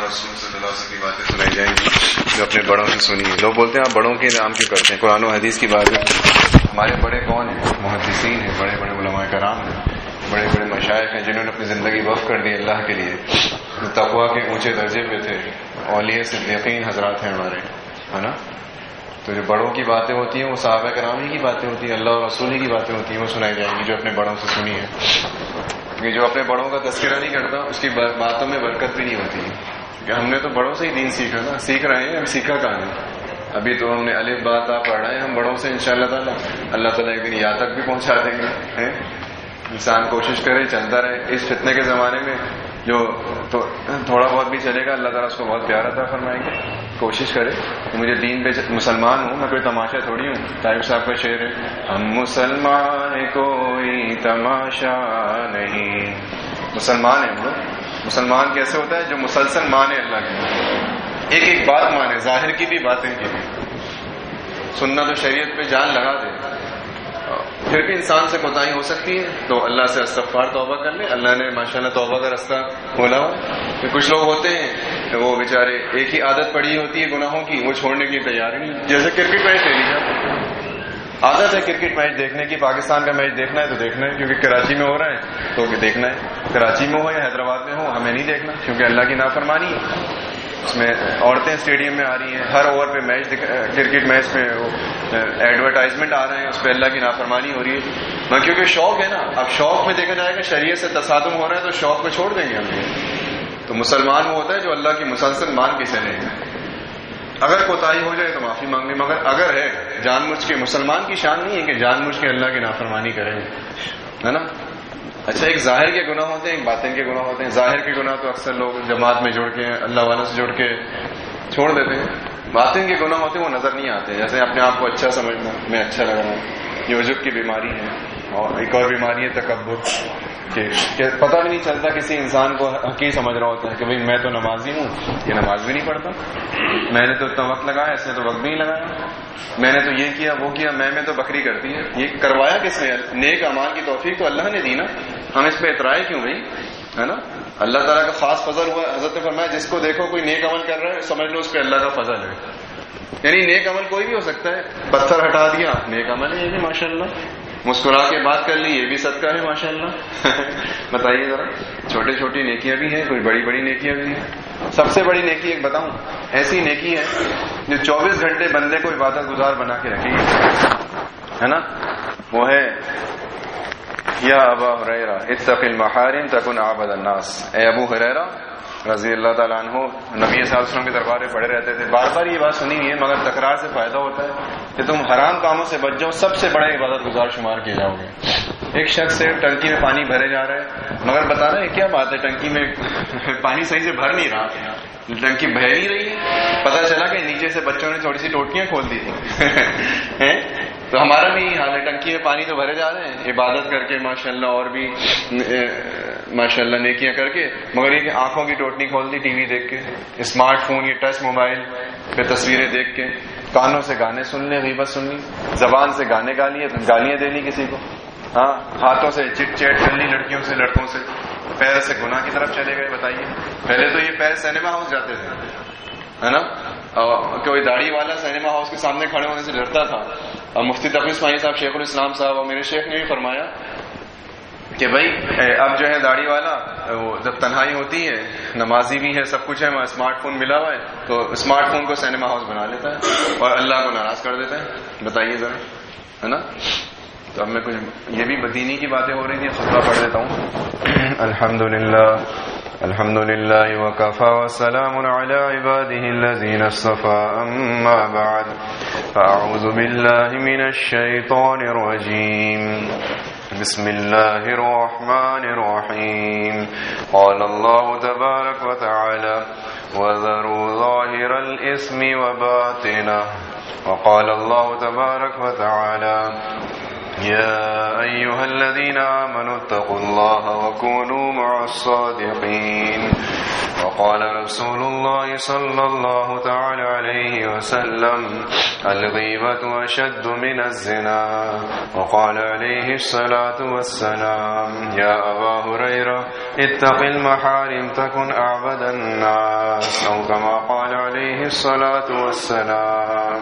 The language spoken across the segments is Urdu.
رسول صلی اللہ علیہ وسلم کی باتیں سنائی جائیں گی جو اپنے بڑوں سے سنی ہے. لوگ بولتے ہیں آپ بڑوں کے نام کیوں کرتے ہیں؟ قرآن و حدیث کی بات ہے. ہمارے بڑے کون ہیں؟ محدثین ہیں، بڑے بڑے علماء کرام ہیں، بڑے بڑے مشائخ ہیں جنہوں نے اپنی زندگی وقف کر دی اللہ کے لیے، تقویٰ کے اونچے درجے پہ تھے. اولیاء صدیقین حضرات ہیں ہمارے، ہے نا. تو جو بڑوں کی باتیں ہوتی ہیں وہ صحابہ کرام ہی کی باتیں ہوتی ہیں، اللہ اور رسول ہی کی باتیں ہوتی ہیں، وہ سنائی جائیں گی جو اپنے بڑوں سے سنی ہے. کیونکہ جو اپنے بڑوں کا تذکرہ نہیں کرتا اس کی باتوں میں برکت بھی نہیں ہوتی. کہ ہم نے تو بڑوں سے ہی دین سیکھا نا، سیکھ رہے ہیں، ہم سیکھا کہاں ہے؟ ابھی تو ہم نے الف با تا پڑھ رہے ہیں. ہم بڑوں سے انشاءاللہ تعالی اللہ تعالیٰ ایک دن یہاں تک بھی پہنچا دیں گے. انسان کوشش کرے، چلتا رہے. اس فتنے کے زمانے میں جو تھوڑا بہت بھی چلے گا اللہ تعالیٰ اس کو بہت پیار عطا فرمائیں گے. کوشش کرے کہ مجھے دین پہ مسلمان ہوں، میں کوئی تماشا تھوڑی ہوں. طائف صاحب کا شعر ہے، ہم مسلمان کوئی تماشا نہیں. مسلمان ہیں ہم لوگ. مسلمان کیسے ہوتا ہے؟ جو مسلسل مانے اللہ کی، ایک ایک بات مانے، ظاہر کی بھی باطن کی بھی. سنت و شریعت پہ جان لگا دے. پھر بھی انسان سے کوتاہی ہو سکتی ہے تو اللہ سے استغفار توبہ کر لے. اللہ نے ماشاءاللہ توبہ کا راستہ کھولا ہو. کچھ لوگ ہوتے ہیں وہ بیچارے ایک ہی عادت پڑی ہوتی ہے گناہوں کی، وہ چھوڑنے کی تیاری نہیں. جیسے کرکٹ میچ لے لیجیے، عادت ہے کرکٹ میچ دیکھنے کی. پاکستان کا میچ دیکھنا ہے تو دیکھنا ہے کیونکہ کراچی میں ہو رہا ہے تو دیکھنا ہے. کراچی میں ہو یا حیدرآباد میں ہو ہمیں نہیں دیکھنا کیونکہ اللہ کی نافرمانی ہے. اس میں عورتیں اسٹیڈیم میں آ رہی ہیں، ہر اوور پہ میچ کرکٹ میچ میں ایڈورٹائزمنٹ آ رہے ہیں، اس پہ اللہ کی نافرمانی ہو رہی ہے. کیونکہ شوق ہے نا. اب شوق میں دیکھا جائے گا شریعت سے تصادم ہو رہا ہے تو شوق کو چھوڑ دیں گے ہم. تو مسلمان وہ ہوتا ہے جو اللہ کی مسلسل مان کے چلے. اگر کوتاہی ہو جائے تو معافی مانگ لیں، مگر اگر ہے جان مجھ کے، مسلمان کی شان نہیں ہے کہ جان مجھ کے اللہ کی نافرمانی کریں، ہے نا. اچھا، ایک ظاہر کے گناہ ہوتے ہیں، ایک باطن کے گناہ ہوتے ہیں. ظاہر کے گناہ تو اکثر لوگ جماعت میں جڑ کے اللہ والوں سے جڑ کے چھوڑ دیتے ہیں. باطن کے گناہ ہوتے ہیں وہ نظر نہیں آتے. جیسے اپنے آپ کو اچھا سمجھنا، میں اچھا لگ رہا ہوں، یہ عجب کی بیماری ہے. اور ایک اور بیماری ہے تکبر، کہ پتہ بھی نہیں چلتا کسی انسان کو حقیر سمجھ رہا ہوتا ہے کہ بھئی میں تو نمازی ہوں، یہ نماز بھی نہیں پڑھتا. میں نے تو اتنا وقت لگایا، اس نے تو وقت بھی نہیں لگایا. میں نے تو یہ کیا وہ کیا، میں تو بکری کرتی ہے. یہ کروایا کس نے؟ نیک اعمال کی توفیق تو اللہ نے دی نا. ہم اس پہ اعتراض کیوں بھائی، ہے نا. اللہ تعالیٰ کا خاص فضل ہوا. حضرت نے فرمایا جس کو دیکھو کوئی نیک عمل کر رہا ہے سمجھ لو اس پہ اللہ کا فضل ہے. یعنی نیک عمل کوئی بھی ہو سکتا ہے. پتھر ہٹا دیا نیک عمل ہے یہ بھی ماشاءاللہ. مسکرا کے بات کر لی یہ بھی صدقہ ہے ماشاءاللہ. بتائیے ذرا، چھوٹی چھوٹی نیکیاں بھی ہیں، کوئی بڑی بڑی نیکیاں بھی ہیں. سب سے بڑی نیکی ایک بتاؤں، ایسی نیکی ہے جو 24 گھنٹے بندے کو عبادت گزار بنا کے رکھے گی، ہے نا. وہ ہے یا ابا ہریرہ اتق المحارم تکن اعبد الناس. اے ابو ہریرہ رضی اللہ تعالیٰ عنہ، نبی صلی اللہ علیہ وسلم کے دربار میں پڑھے رہتے تھے. بار بار یہ بات سنی ہوئی ہے مگر تکرار سے فائدہ ہوتا ہے کہ تم حرام کاموں سے بچ جاؤ، سب سے بڑے عبادت گزار شمار کیے جاؤ گے. ایک شخص سے ٹنکی میں پانی بھرے جا رہا ہے مگر بتا رہے ہیں کیا بات ہے، ٹنکی میں پانی صحیح سے بھر نہیں رہا، ٹنکی بہ نہیں رہی ہے. پتہ چلا کہ نیچے سے بچوں نے تھوڑی سی ٹوٹیاں کھول دی تھیں. تو ہمارا بھی حال ہے، ٹنکی میں پانی تو بھرے جا رہے ہیں عبادت کر کے ماشاءاللہ، اور بھی ماشاءاللہ نیکیاں کر کے، مگر یہ کہ آنکھوں کی ٹوٹنی کھول دی ٹی وی دیکھ کے، اسمارٹ فون یہ ٹچ موبائل پہ تصویریں دیکھ کے، کانوں سے گانے سن لیں، غیبت سن لی، زبان سے گالیاں دے لی کسی کو، ہاں ہاتھوں سے چٹ چیٹ کر لی لڑکیوں سے لڑکوں سے، پیر سے گناہ کی طرف چلے گئے. بتائیے، پہلے تو یہ پیر سینما ہاؤس جاتے تھے، ہے نا. کوئی داڑھی والا سینما ہاؤس کے سامنے کھڑے ہونے سے ڈرتا تھا. اور مفتی تقی اسماعیل صاحب، شیخ الاسلام صاحب اور میرے شیخ نے بھی فرمایا کہ بھائی اب جو ہے داڑھی والا وہ جب تنہائی ہوتی ہے، نمازی بھی ہے، سب کچھ ہے، وہاں اسمارٹ فون ملا ہوا ہے تو اسمارٹ فون کو سینما ہاؤس بنا لیتا ہے اور اللہ کو ناراض کر دیتا ہے. بتائیے ذرا، ہے نا. تو اب میں کچھ یہ بھی بدینی کی باتیں ہو رہی تھیں، خطبہ پڑھ دیتا ہوں. الحمد لله وكفى وسلام على عباده الذين اصطفى أما بعد فأعوذ بالله من الشيطان الرجيم بسم الله الرحمن الرحيم قال الله تبارك وتعالى وذروا ظاهر الإثم وباطنه وقال الله تبارك وتعالى يا أيها الذين آمنوا اتقوا الله وكونوا مع الصادقين وقال رسول الله صلى الله تعالى عليه وسلم الغيبة أشد من الزنا وقال عليه الصلاة والسلام يا أبا هريرة اتق المحارم تكن أعبد الناس او کما قال علیہ الصلاۃ والسلام.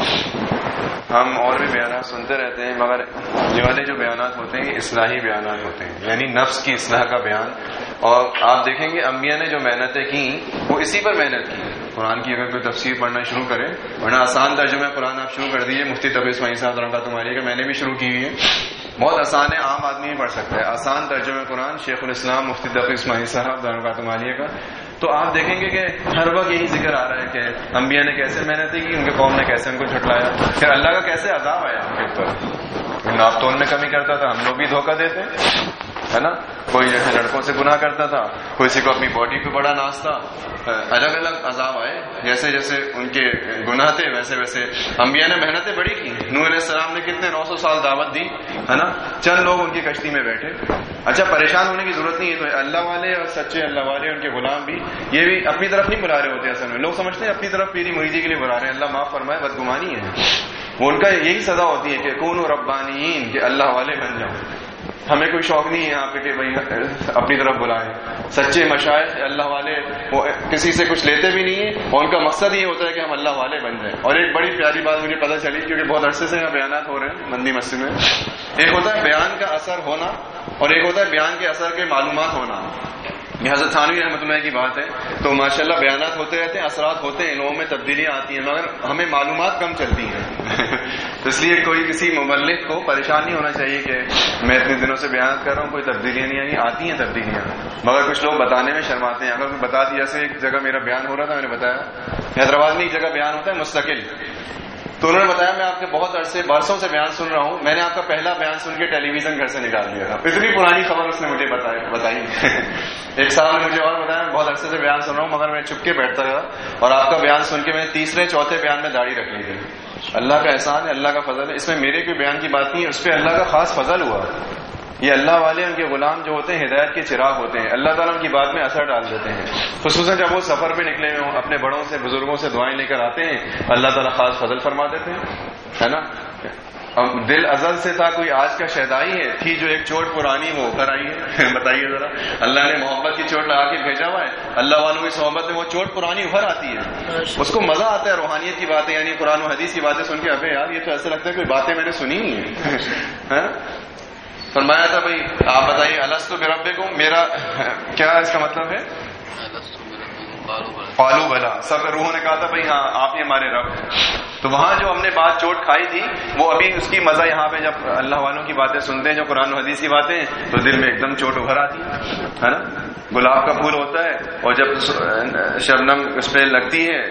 ہم اور بھی بیانات سنتے رہتے ہیں، مگر یہ والے جو بیانات ہوتے ہیں اصلاحی بیانات ہوتے ہیں، یعنی نفس کی اصلاح کا بیان. اور آپ دیکھیں گے انبیاء نے جو محنتیں کی وہ اسی پر محنت کی. قرآن کی اگر کوئی تفسیر پڑھنا شروع کرے، ورنہ آسان ترجمہ قرآن آپ شروع کر دیجیے. مفتی تقی اسماعیل صاحب رحمۃ اللہ علیہ کا میں نے بھی شروع کی ہوئی ہے، بہت آسان ہے، عام آدمی بھی پڑھ سکتا ہے. آسان ترجمہ قرآن شیخ الاسلام مفتی تقی اسماعیل صاحب رحمۃ اللہ علیہ کا. تو آپ دیکھیں گے کہ ہر وقت یہی ذکر آ رہا ہے کہ انبیاء نے کیسے محنتیں کی، ان کے قوم نے کیسے ان کو جھٹلایا، پھر اللہ کا کیسے عذاب آیا ان کے اوپر. ناپ تول میں کمی کرتا تھا، ہم لوگ بھی دھوکہ دیتے ہے نا. کوئی جو ہے لڑکوں سے گناہ کرتا تھا، کسی کو اپنی باڈی پہ بڑا ناچتا. الگ الگ عذاب آئے، جیسے جیسے ان کے گناہ تھے ویسے ویسے انبیاء نے محنتیں بڑی کی. نوح علیہ السلام نے کتنے 900 سال دعوت دی ہے نا، چند لوگ ان کی کشتی میں بیٹھے. اچھا پریشان ہونے کی ضرورت نہیں ہے. تو اللہ والے اور سچے اللہ والے ان کے غلام بھی یہ بھی اپنی طرف نہیں بلا رہے ہوتے. اصل میں لوگ سمجھتے ہیں اپنی طرف پیری مریدی کے لیے بلا رہے ہیں. اللہ معاف فرمائے، بدگمانی ہے. وہ ان کا یہی سزا ہوتی ہے کہ کونوا ربانیین، کہ اللہ والے بن جاؤ. ہمیں کوئی شوق نہیں ہے یہاں پہ کہ بھائی اپنی طرف بلائیں. سچے مشائخ اللہ والے وہ کسی سے کچھ لیتے بھی نہیں ہیں، اور ان کا مقصد یہ ہوتا ہے کہ ہم اللہ والے بن جائیں. اور ایک بڑی پیاری بات مجھے پتہ چلی، کیونکہ بہت عرصے سے یہاں بیانات ہو رہے ہیں مندی مسجد میں. ایک ہوتا ہے بیان کا اثر ہونا، اور ایک ہوتا ہے بیان کے اثر کے معلومات ہونا. یہ حضرت تھانوی رحمۃ اللہ کی بات ہے. تو ماشاءاللہ بیانات ہوتے رہتے ہیں، اثرات ہوتے ہیں، لوگوں میں تبدیلیاں آتی ہیں، مگر ہمیں معلومات کم چلتی ہیں. تو اس لیے کوئی کسی مبلغ کو پریشان نہیں ہونا چاہیے کہ میں اتنے دنوں سے بیانات کر رہا ہوں، کوئی تبدیلیاں نہیں آئی. آتی ہیں تبدیلیاں، مگر کچھ لوگ بتانے میں شرماتے ہیں. اگر کوئی بتا دیا، جیسے ایک جگہ میرا بیان ہو رہا تھا، میں نے بتایا حیدرآباد میں ایک جگہ بیان ہوتا ہے مستقل. تو انہوں نے بتایا میں آپ کے بہت برسوں سے بیان سن رہا ہوں، میں نے آپ کا پہلا بیان سن کے ٹیلی ویژن گھر سے نکال دیا تھا. اتنی پرانی خبر اس نے مجھے بتائی. ایک صاحب نے مجھے اور بتایا میں بہت عرصے سے بیان سن رہا ہوں، مگر میں چھپ کے بیٹھتا تھا، اور آپ کا بیان سن کے میں نے تیسرے چوتھے بیان میں داڑھی رکھ لی تھی. اللہ کا احسان ہے، اللہ کا فضل ہے. اس میں میرے کوئی بیان کی بات نہیں ہے، اس پہ اللہ کا خاص فضل ہوا. یہ اللہ والے ان کے غلام جو ہوتے ہیں ہدایت کے چراغ ہوتے ہیں. اللہ تعالیٰ ان کی بات میں اثر ڈال دیتے ہیں، خصوصاً جب وہ سفر پہ نکلے ہوئے ہوں، اپنے بڑوں سے بزرگوں سے دعائیں لے کر آتے ہیں، اللہ تعالیٰ خاص فضل فرما دیتے ہیں، ہے نا. اب دل ازل سے تھا، کوئی آج کا شہدائی ہے، تھی جو ایک چوٹ پرانی وہ ہو کر آئی ہے. بتائیے ذرا، اللہ نے محبت کی چوٹ لگا کے بھیجا ہوا ہے. اللہ والوں کی صحبت میں وہ چوٹ پرانی ابھر آتی ہے، اس کو مزہ آتا ہے. روحانیت کی باتیں یعنی قرآن و حدیث کی باتیں سن کے ابے یار یہ تو ایسا لگتا ہے کوئی باتیں میں نے سنی ہی ہیں. فرمایا تھا بھائی آپ بتائیے الستو بربکم، میرا کیا اس کا مطلب ہے؟ قالوا بلا. سب روحوں نے کہا تھا بھائی ہاں آپ ہی ہمارے رب. تو وہاں جو ہم نے بات چوٹ کھائی تھی وہ ابھی اس کی مزہ یہاں پہ جب اللہ والوں کی باتیں سنتے ہیں، جو قرآن و حدیث کی باتیں، تو دل میں ایک دم چوٹ ابھر آتی ہے نا. گلاب کا پھول ہوتا ہے، اور جب شبنم اس پہ لگتی ہے،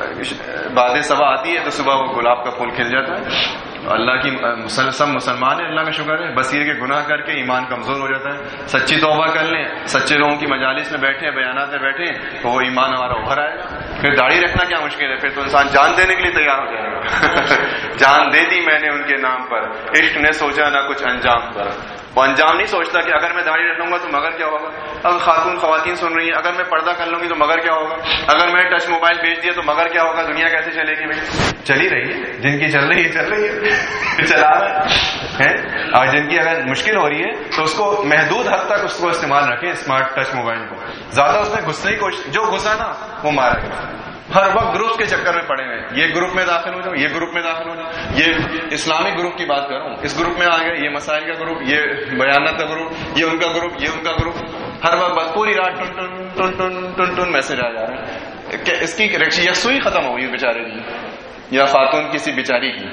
باد صبا آتی ہے، تو صبح وہ گلاب کا پھول کھل جاتا ہے. اللہ کی سب مسلمان ہیں، اللہ کا شکر ہے. بس یہ کہ گناہ کر کے ایمان کمزور ہو جاتا ہے. سچی توبہ کر لیں، سچے لوگوں کی مجالس میں بیٹھیں، بیانات میں بیٹھیں، تو وہ ایمان ہمارا ابھر آئے گا. پھر داڑھی رکھنا کیا مشکل ہے، پھر تو انسان جان دینے کے لیے تیار ہو جائے گا. جان دے دی میں نے ان کے نام پر، عشق نے سوچا نہ کچھ انجام پر. وہ انجام نہیں سوچتا کہ اگر میں داڑھی رکھ لوں گا تو مگر کیا ہوگا. اگر خواتین سن رہی ہیں، اگر میں پردہ کر لوں گی تو مگر کیا ہوگا. اگر میں ٹچ موبائل بیچ دیا تو مگر کیا ہوگا. دنیا کیسے چلے گی بھائی؟ چل ہی رہی ہے، جن کی چل رہی ہے چل رہی ہے، چلا رہا ہے. اور جن کی اگر مشکل ہو رہی ہے تو اس کو محدود حد تک اس کو استعمال رکھیں، اسمارٹ ٹچ موبائل کو. زیادہ اس میں گھسنے کی کوشش، جو گھسا نا وہ مارا گیا. ہر وقت گروپ کے چکر میں پڑے ہوئے، یہ گروپ میں داخل ہو جاؤ، یہ گروپ میں داخل ہو جاؤ. یہ اسلامک گروپ کی بات کر رہا ہوں، اس گروپ میں آ گئے، یہ مسائل کا گروپ، یہ بیانات کا گروپ، یہ ان کا گروپ، یہ ان کا گروپ. ہر وقت بس پوری رات ٹن ٹن ٹن ٹن ٹن ٹن میسج آ جا رہے ہیں کہ اس کی یکسوئی ختم ہو گئی بیچارے کی، یا خاتون کسی بیچاری کی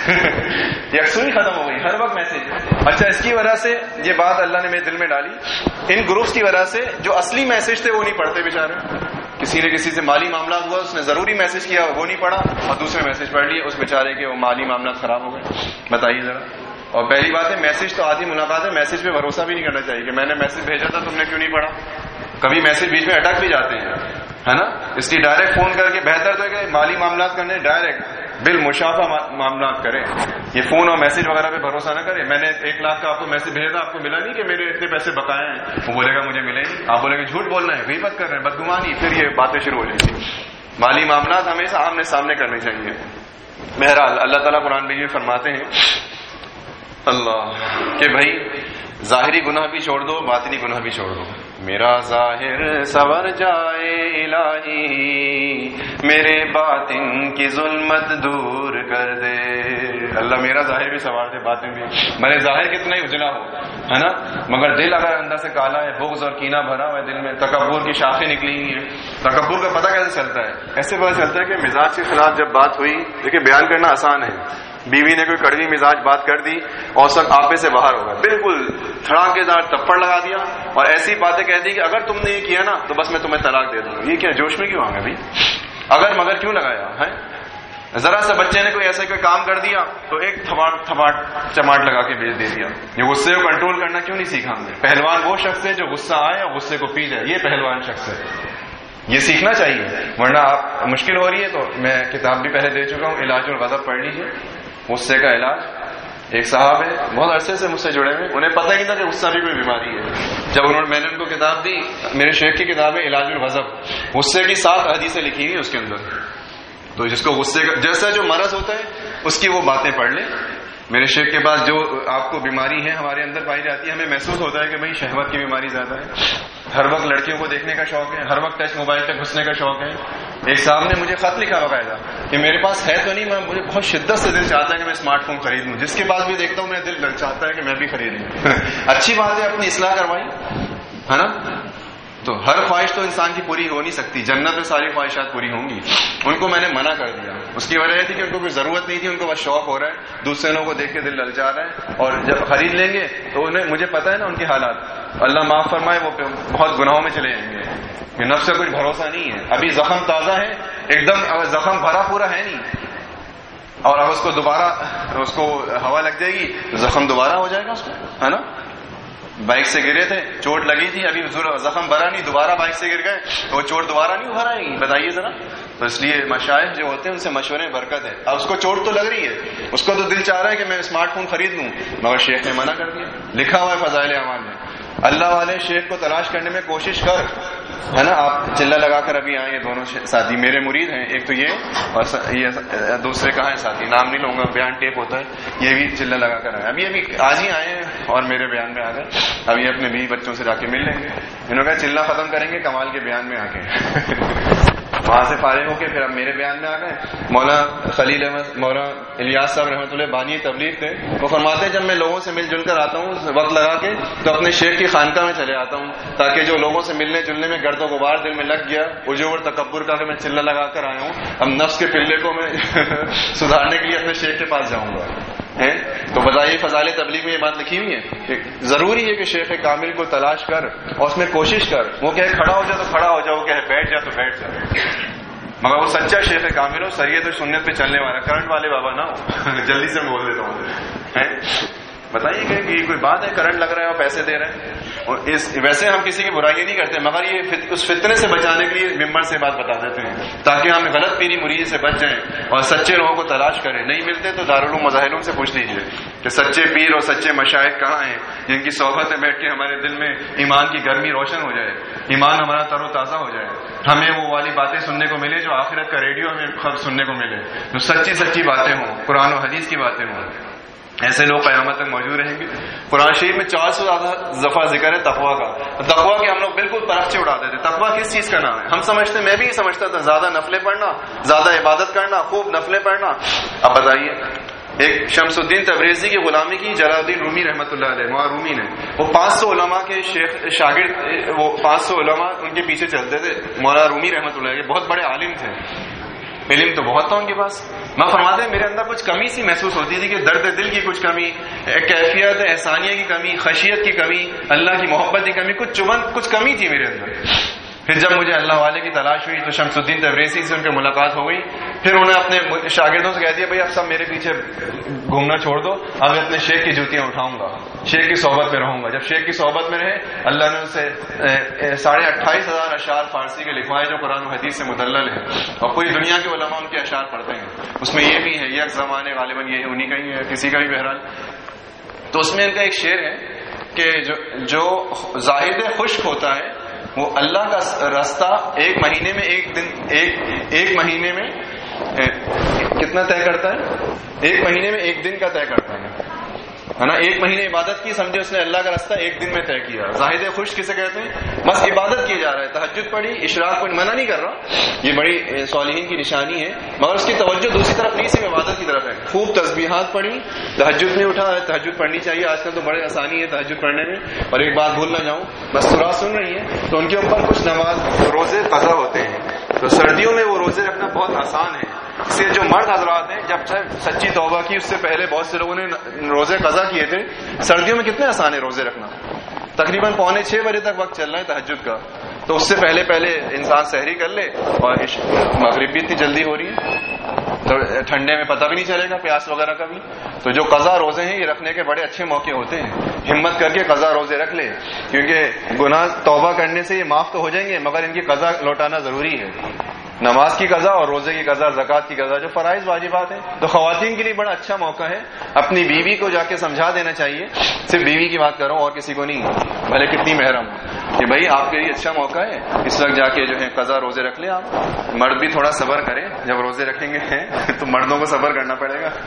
یکسوئی ختم ہو گئی، ہر وقت میسج. اچھا اس کی وجہ سے یہ بات اللہ نے میرے دل میں ڈالی، ان گروپس کی وجہ سے جو اصلی میسج تھے وہ نہیں پڑھتے بیچارے. کسی نے کسی سے مالی معاملات ہوا، اس نے ضروری میسج کیا، وہ نہیں پڑھا، اور دوسرے میسج پڑھ لیے، اس بیچارے کے وہ مالی معاملات خراب ہو گئے. بتائیے ذرا. اور پہلی بات ہے میسج تو آدھی ملاقات ہے، میسج پہ بھروسہ بھی نہیں کرنا چاہیے کہ میں نے میسج بھیجا تھا تم نے کیوں نہیں پڑھا. کبھی میسج بیچ میں اٹک بھی جاتے ہیں، ہے نا. اس لیے ڈائریکٹ فون کر کے بہتر تو ہے کہ مالی معاملات کرنے ڈائریکٹ بالمشافہ معاملات کریں. یہ فون اور میسج وغیرہ پہ بھروسہ نہ کریں. میں نے 1 لاکھ کا آپ کو میسج بھیجا تھا، آپ کو ملا نہیں کہ میرے اتنے پیسے بقایا ہیں. وہ بولے گا مجھے ملے نہیں. آپ بولے گا جھوٹ بولنا ہے، غیبت کر رہے ہیں، بدگمانی، پھر یہ باتیں شروع ہو جائیں گی. مالی معاملات ہمیشہ آمنے سامنے کرنے چاہیے. بہرحال اللہ تعالیٰ قرآن میں فرماتے ہیں اللہ کہ بھائی ظاہری گناہ بھی چھوڑ دو، باطنی گناہ بھی چھوڑ دو. میرا ظاہر سنور جائے الہی، میرے باطن کی ظلمت دور کر دے. اللہ میرا ظاہر بھی سنوار دے، باطن بھی. میرے ظاہر کتنا ہی اجلا ہو، ہے نا، مگر دل اگر اندر سے کالا ہے، بغض اور کینہ بھرا ہوا ہے دل میں، تکبر کی شاخیں نکلی ہوئی ہیں. تکبر کا پتہ کیسے چلتا ہے؟ ایسے پتہ چلتا ہے کہ مزاج کے خلاف جب بات ہوئی، دیکھیں بیان کرنا آسان ہے. بیوی نے کوئی کڑوی مزاج بات کر دی، اوسط آپے سے باہر ہوگا، بالکل دھڑاکے دار تھپڑ لگا دیا اور ایسی باتیں کہہ دی کہ اگر تم نے یہ کیا نا تو بس میں تمہیں طلاق دے دوں گا. یہ کیا جوش میں کیوں آ گئے بھائی؟ اگر مگر کیوں لگایا ہے؟ ذرا سا بچے نے کوئی ایسا کوئی کام کر دیا تو ایک تھپاٹ چماٹ لگا کے بھیج دے دیا. یہ غصے کو کنٹرول کرنا کیوں نہیں سیکھا ہم نے؟ پہلوان وہ شخص ہے جو غصہ آئے اور غصے کو پی جائے، یہ پہلوان شخص ہے. یہ سیکھنا چاہیے، ورنہ آپ مشکل ہو رہی ہے. تو میں کتاب بھی پہلے دے چکا ہوں، علاج الغضب پڑھ لیجیے، غصے کا علاج. ایک صاحب ہے بہت عرصے سے مجھ سے جڑے ہوئے، انہیں پتہ ہی نہیں تھا کہ غصہ بھی کوئی بیماری ہے. جب میں نے ان کو کتاب دی، میرے شیخ کی کتاب ہے علاج الغضب، غصے کی 7 حدیثیں لکھی ہوئی اس کے اندر. تو جس کو غصے کا جیسا جو مرض ہوتا ہے اس کی وہ باتیں پڑھ لیں. میرے شیخ کے بعد جو آپ کو بیماری ہے ہمارے اندر پائی جاتی ہے، ہمیں محسوس ہوتا ہے کہ بھئی شہوت کی بیماری زیادہ ہے، ہر وقت لڑکیوں کو دیکھنے کا شوق ہے، ہر وقت ٹچ موبائل پہ گھسنے کا شوق ہے. ایک صاحب نے مجھے خط لکھا باقاعدہ کہ میرے پاس ہے تو نہیں، مجھے بہت شدت سے دل چاہتا ہے کہ میں اسمارٹ فون خرید لوں، جس کے پاس بھی دیکھتا ہوں میرا دل چاہتا ہے کہ میں بھی خرید لوں. اچھی بات ہے، اپنی اصلاح کروائی، ہے نا. تو ہر خواہش تو انسان کی پوری ہو نہیں سکتی، جنت میں ساری خواہشات پوری ہوں گی. ان کو میں نے منع کر دیا. اس کی وجہ یہ تھی کہ ان کو کوئی ضرورت نہیں تھی، ان کو بس شوق ہو رہا ہے، دوسرے لوگوں کو دیکھ کے دل للچا رہا ہے. اور جب خرید لیں گے تو انہیں مجھے پتا ہے نا ان کے حالات، اللہ معاف فرمائے، وہ بہت گناہوں میں چلے جائیں گے. کہ نفس کا کچھ بھروسہ نہیں ہے. ابھی زخم تازہ ہے ایک دم، زخم بھرا پورا ہے نہیں، اور اب اس کو دوبارہ اس کو ہوا لگ جائے گی تو زخم دوبارہ ہو جائے گا اس کو، ہے نا. بائک سے گرے تھے، چوٹ لگی تھی، ابھی زخم بھرا نہیں، دوبارہ بائک سے گر گئے تو وہ چوٹ دوبارہ نہیں ابھر آئے گی؟ بتائیے ذرا. تو اس لیے مشائخ جو ہوتے ہیں ان سے مشورے برکت ہے. اب اس کو چوٹ تو لگ رہی ہے، اس کو تو دل چاہ رہا ہے کہ میں اسمارٹ فون خرید لوں، مگر شیخ نے منع کر دیا. لکھا ہوا ہے فضائل اعمال میں. اللہ والے شیخ کو تلاش کرنے میں کوشش کر، ہے نا. آپ چلہ لگا کر ابھی آئے، یہ دونوں ساتھی میرے مرید ہیں، ایک تو یہ اور یہ دوسرے کہاں ہے ساتھی، نام نہیں لوں گا، بیان ٹیپ ہوتا ہے. یہ بھی چلہ لگا کر آئے، ابھی آج ہی آئے اور میرے بیان میں آ گئے. اب یہ اپنے بیوی بچوں سے جا کے مل لیں گے. انہوں نے کہا چلہ ختم کریں گے کمال کے بیان میں آ کے. وہاں سے فارغ ہو کے پھر اب میرے بیان میں آ گئے. مولانا خلیل احمد، مولانا الیاس صاحب رحمۃ اللہ بانی تبلیغ تھے، وہ فرماتے ہیں جب میں لوگوں سے مل جل کر آتا ہوں وقت لگا کے تو اپنے شیخ کی خانقاہ میں چلے آتا ہوں، تاکہ جو لوگوں سے ملنے جلنے میں گرد و غبار دل میں لگ گیا، عجب اور تکبر کا کہ میں چلہ لگا کر آیا ہوں، اب نفس کے پلے کو میں سدھارنے کے لیے اپنے شیخ کے پاس جاؤں گا. تو بتائیے فضائل تبلیغ میں یہ بات لکھی ہوئی ہے کہ ضروری ہے کہ شیخ کامل کو تلاش کر اور اس میں کوشش کر. وہ کہے کھڑا ہو جا تو کھڑا ہو جا، وہ کہے بیٹھ جا تو بیٹھ جا، مگر وہ سچا شیخ کامل ہو، شریعت اور سنت پہ چلنے والا، کرنٹ والے بابا نہ ہو. جلدی سے بول دیتا ہوں. بتائیے کہ یہ کوئی بات ہے کرنٹ لگ رہا ہے اور پیسے دے رہے ہیں. اور ویسے ہم کسی کی برائی نہیں کرتے، مگر یہ اس فتنے سے بچانے کے لیے ممبر سے بات بتا دیتے ہیں تاکہ ہم غلط پیری مریدی سے بچ جائیں اور سچے لوگوں کو تلاش کریں. نہیں ملتے تو دارالعلوم مظاہروں سے پوچھ لیجیے کہ سچے پیر اور سچے مشائخ کہاں ہیں، جن کی صحبت میں بیٹھ کے ہمارے دل میں ایمان کی گرمی روشن ہو جائے، ایمان ہمارا تر و تازہ ہو جائے، ہمیں وہ والی باتیں سننے کو ملے جو آخرت کا ریڈیو ہمیں خبر سننے کو ملے، جو سچی سچی باتیں ہوں، قرآن و حدیث کی باتیں ہوں. ایسے لوگ قیامت تک موجود رہیں گے. قرآن شریف میں 400 دفعہ ذکر ہے تقویٰ کا. تقویٰ کے ہم لوگ بالکل پرخچے اڑا دیتے. تقویٰ کس چیز کا نام ہے؟ ہم سمجھتے، میں بھی سمجھتا تھا زیادہ نفلیں پڑھنا، زیادہ عبادت کرنا، خوب نفلیں پڑھنا. اب بتائیے، ایک شمس الدین تبریزی کی غلامی کی جلال الدین رومی رحمۃ اللہ علیہ، وہاں رومی نے وہ 500 علماء کے شاگرد، وہ 500 علماء ان کے پیچھے چلتے تھے. مولانا رومی رحمۃ اللہ علیہ بہت بڑے عالم تھے، علم تو بہت تھا ان کے پاس. میں فرماتے ہیں میرے اندر کچھ کمی سی محسوس ہوتی تھی کہ درد دل کی کچھ کمی، کیفیت احسانیہ کی کمی، خشیت کی کمی، اللہ کی محبت کی کمی، کچھ کمی تھی میرے اندر. پھر جب مجھے اللہ والے کی تلاش ہوئی تو شمس الدین تبریزی سے ان کی ملاقات ہو گئی. پھر انہوں نے اپنے شاگردوں سے کہہ دیا بھائی اب سب میرے پیچھے گھومنا چھوڑ دو، اب میں اپنے شیخ کی جوتیاں اٹھاؤں گا، شیخ کی صحبت میں رہوں گا. جب شیخ کی صحبت میں رہے اللہ نے اسے 28,500 اشعار فارسی کے لکھوائے جو قرآن و حدیث سے مدلل ہیں، اور پوری دنیا کے علماء ان کے اشعار پڑھتے ہیں. اس میں یہ بھی ہے، یک زمانے غالباً یہ انہی کا ہی ہے، کسی کا بھی بہرحال. تو اس میں ان کا ایک شعر ہے کہ جو زاہد خشک ہوتا ہے وہ اللہ کا راستہ ایک مہینے میں ایک مہینے میں کتنا طے کرتا ہے؟ ایک مہینے میں ایک دن کا طے کرتا ہے. ہے نا. 1 مہینے عبادت کی, سمجھے اس نے اللہ کا راستہ 1 دن میں طے کیا. زاہد خوش کسے کہتے ہیں؟ بس عبادت کی جا رہا ہے, تہجد پڑھی, اشراق کو منع نہیں کر رہا, یہ بڑی صالحین کی نشانی ہے, مگر اس کی توجہ دوسری طرف نہیں, صرف عبادت کی طرف ہے. خوب تسبیحات پڑھی, تہجد میں اٹھا, تہجد پڑھنی چاہیے. آج کل تو بڑے آسانی ہے تہجد پڑھنے میں. اور ایک بات بھول نہ جاؤں, بس سورہ سن رہی ہے تو ان کے اوپر کچھ نماز روزے قضا ہوتے ہیں, تو سردیوں میں وہ روزے رکھنا بہت آسان ہے. اس سے جو مرد حضرات ہیں, جب سچی توبہ کی, اس سے پہلے بہت سے لوگوں نے روزے قضا کیے تھے. سردیوں میں کتنے آسان ہے روزے رکھنا, تقریباً 5:45 بجے تک وقت چل رہا ہے تہجد کا, تو اس سے پہلے انسان سحری کر لے, اور مغرب بھی اتنی جلدی ہو رہی ہے تو ٹھنڈے میں پتہ بھی نہیں چلے گا پیاس وغیرہ کا بھی. تو جو قضا روزے ہیں یہ رکھنے کے بڑے اچھے موقع ہوتے ہیں, ہمت کر کے قضا روزے رکھ لے, کیونکہ گناہ توبہ کرنے سے یہ معاف تو ہو جائیں گے, مگر ان کی قضا لوٹانا ضروری ہے. نماز کی قضا اور روزے کی قضا, زکوٰۃ کی قضا, جو فرائض واجبات ہیں. تو خواتین کے لیے بڑا اچھا موقع ہے, اپنی بیوی کو جا کے سمجھا دینا چاہیے. صرف بیوی کی بات کر رہا ہوں اور کسی کو نہیں, بھلے کتنی محرم ہو, کہ بھائی آپ کے لیے اچھا موقع ہے, اس وقت جا کے جو ہے قضا روزے رکھ لیں آپ. مرد بھی تھوڑا صبر کریں, جب روزے رکھیں گے تو مردوں کو صبر کرنا پڑے گا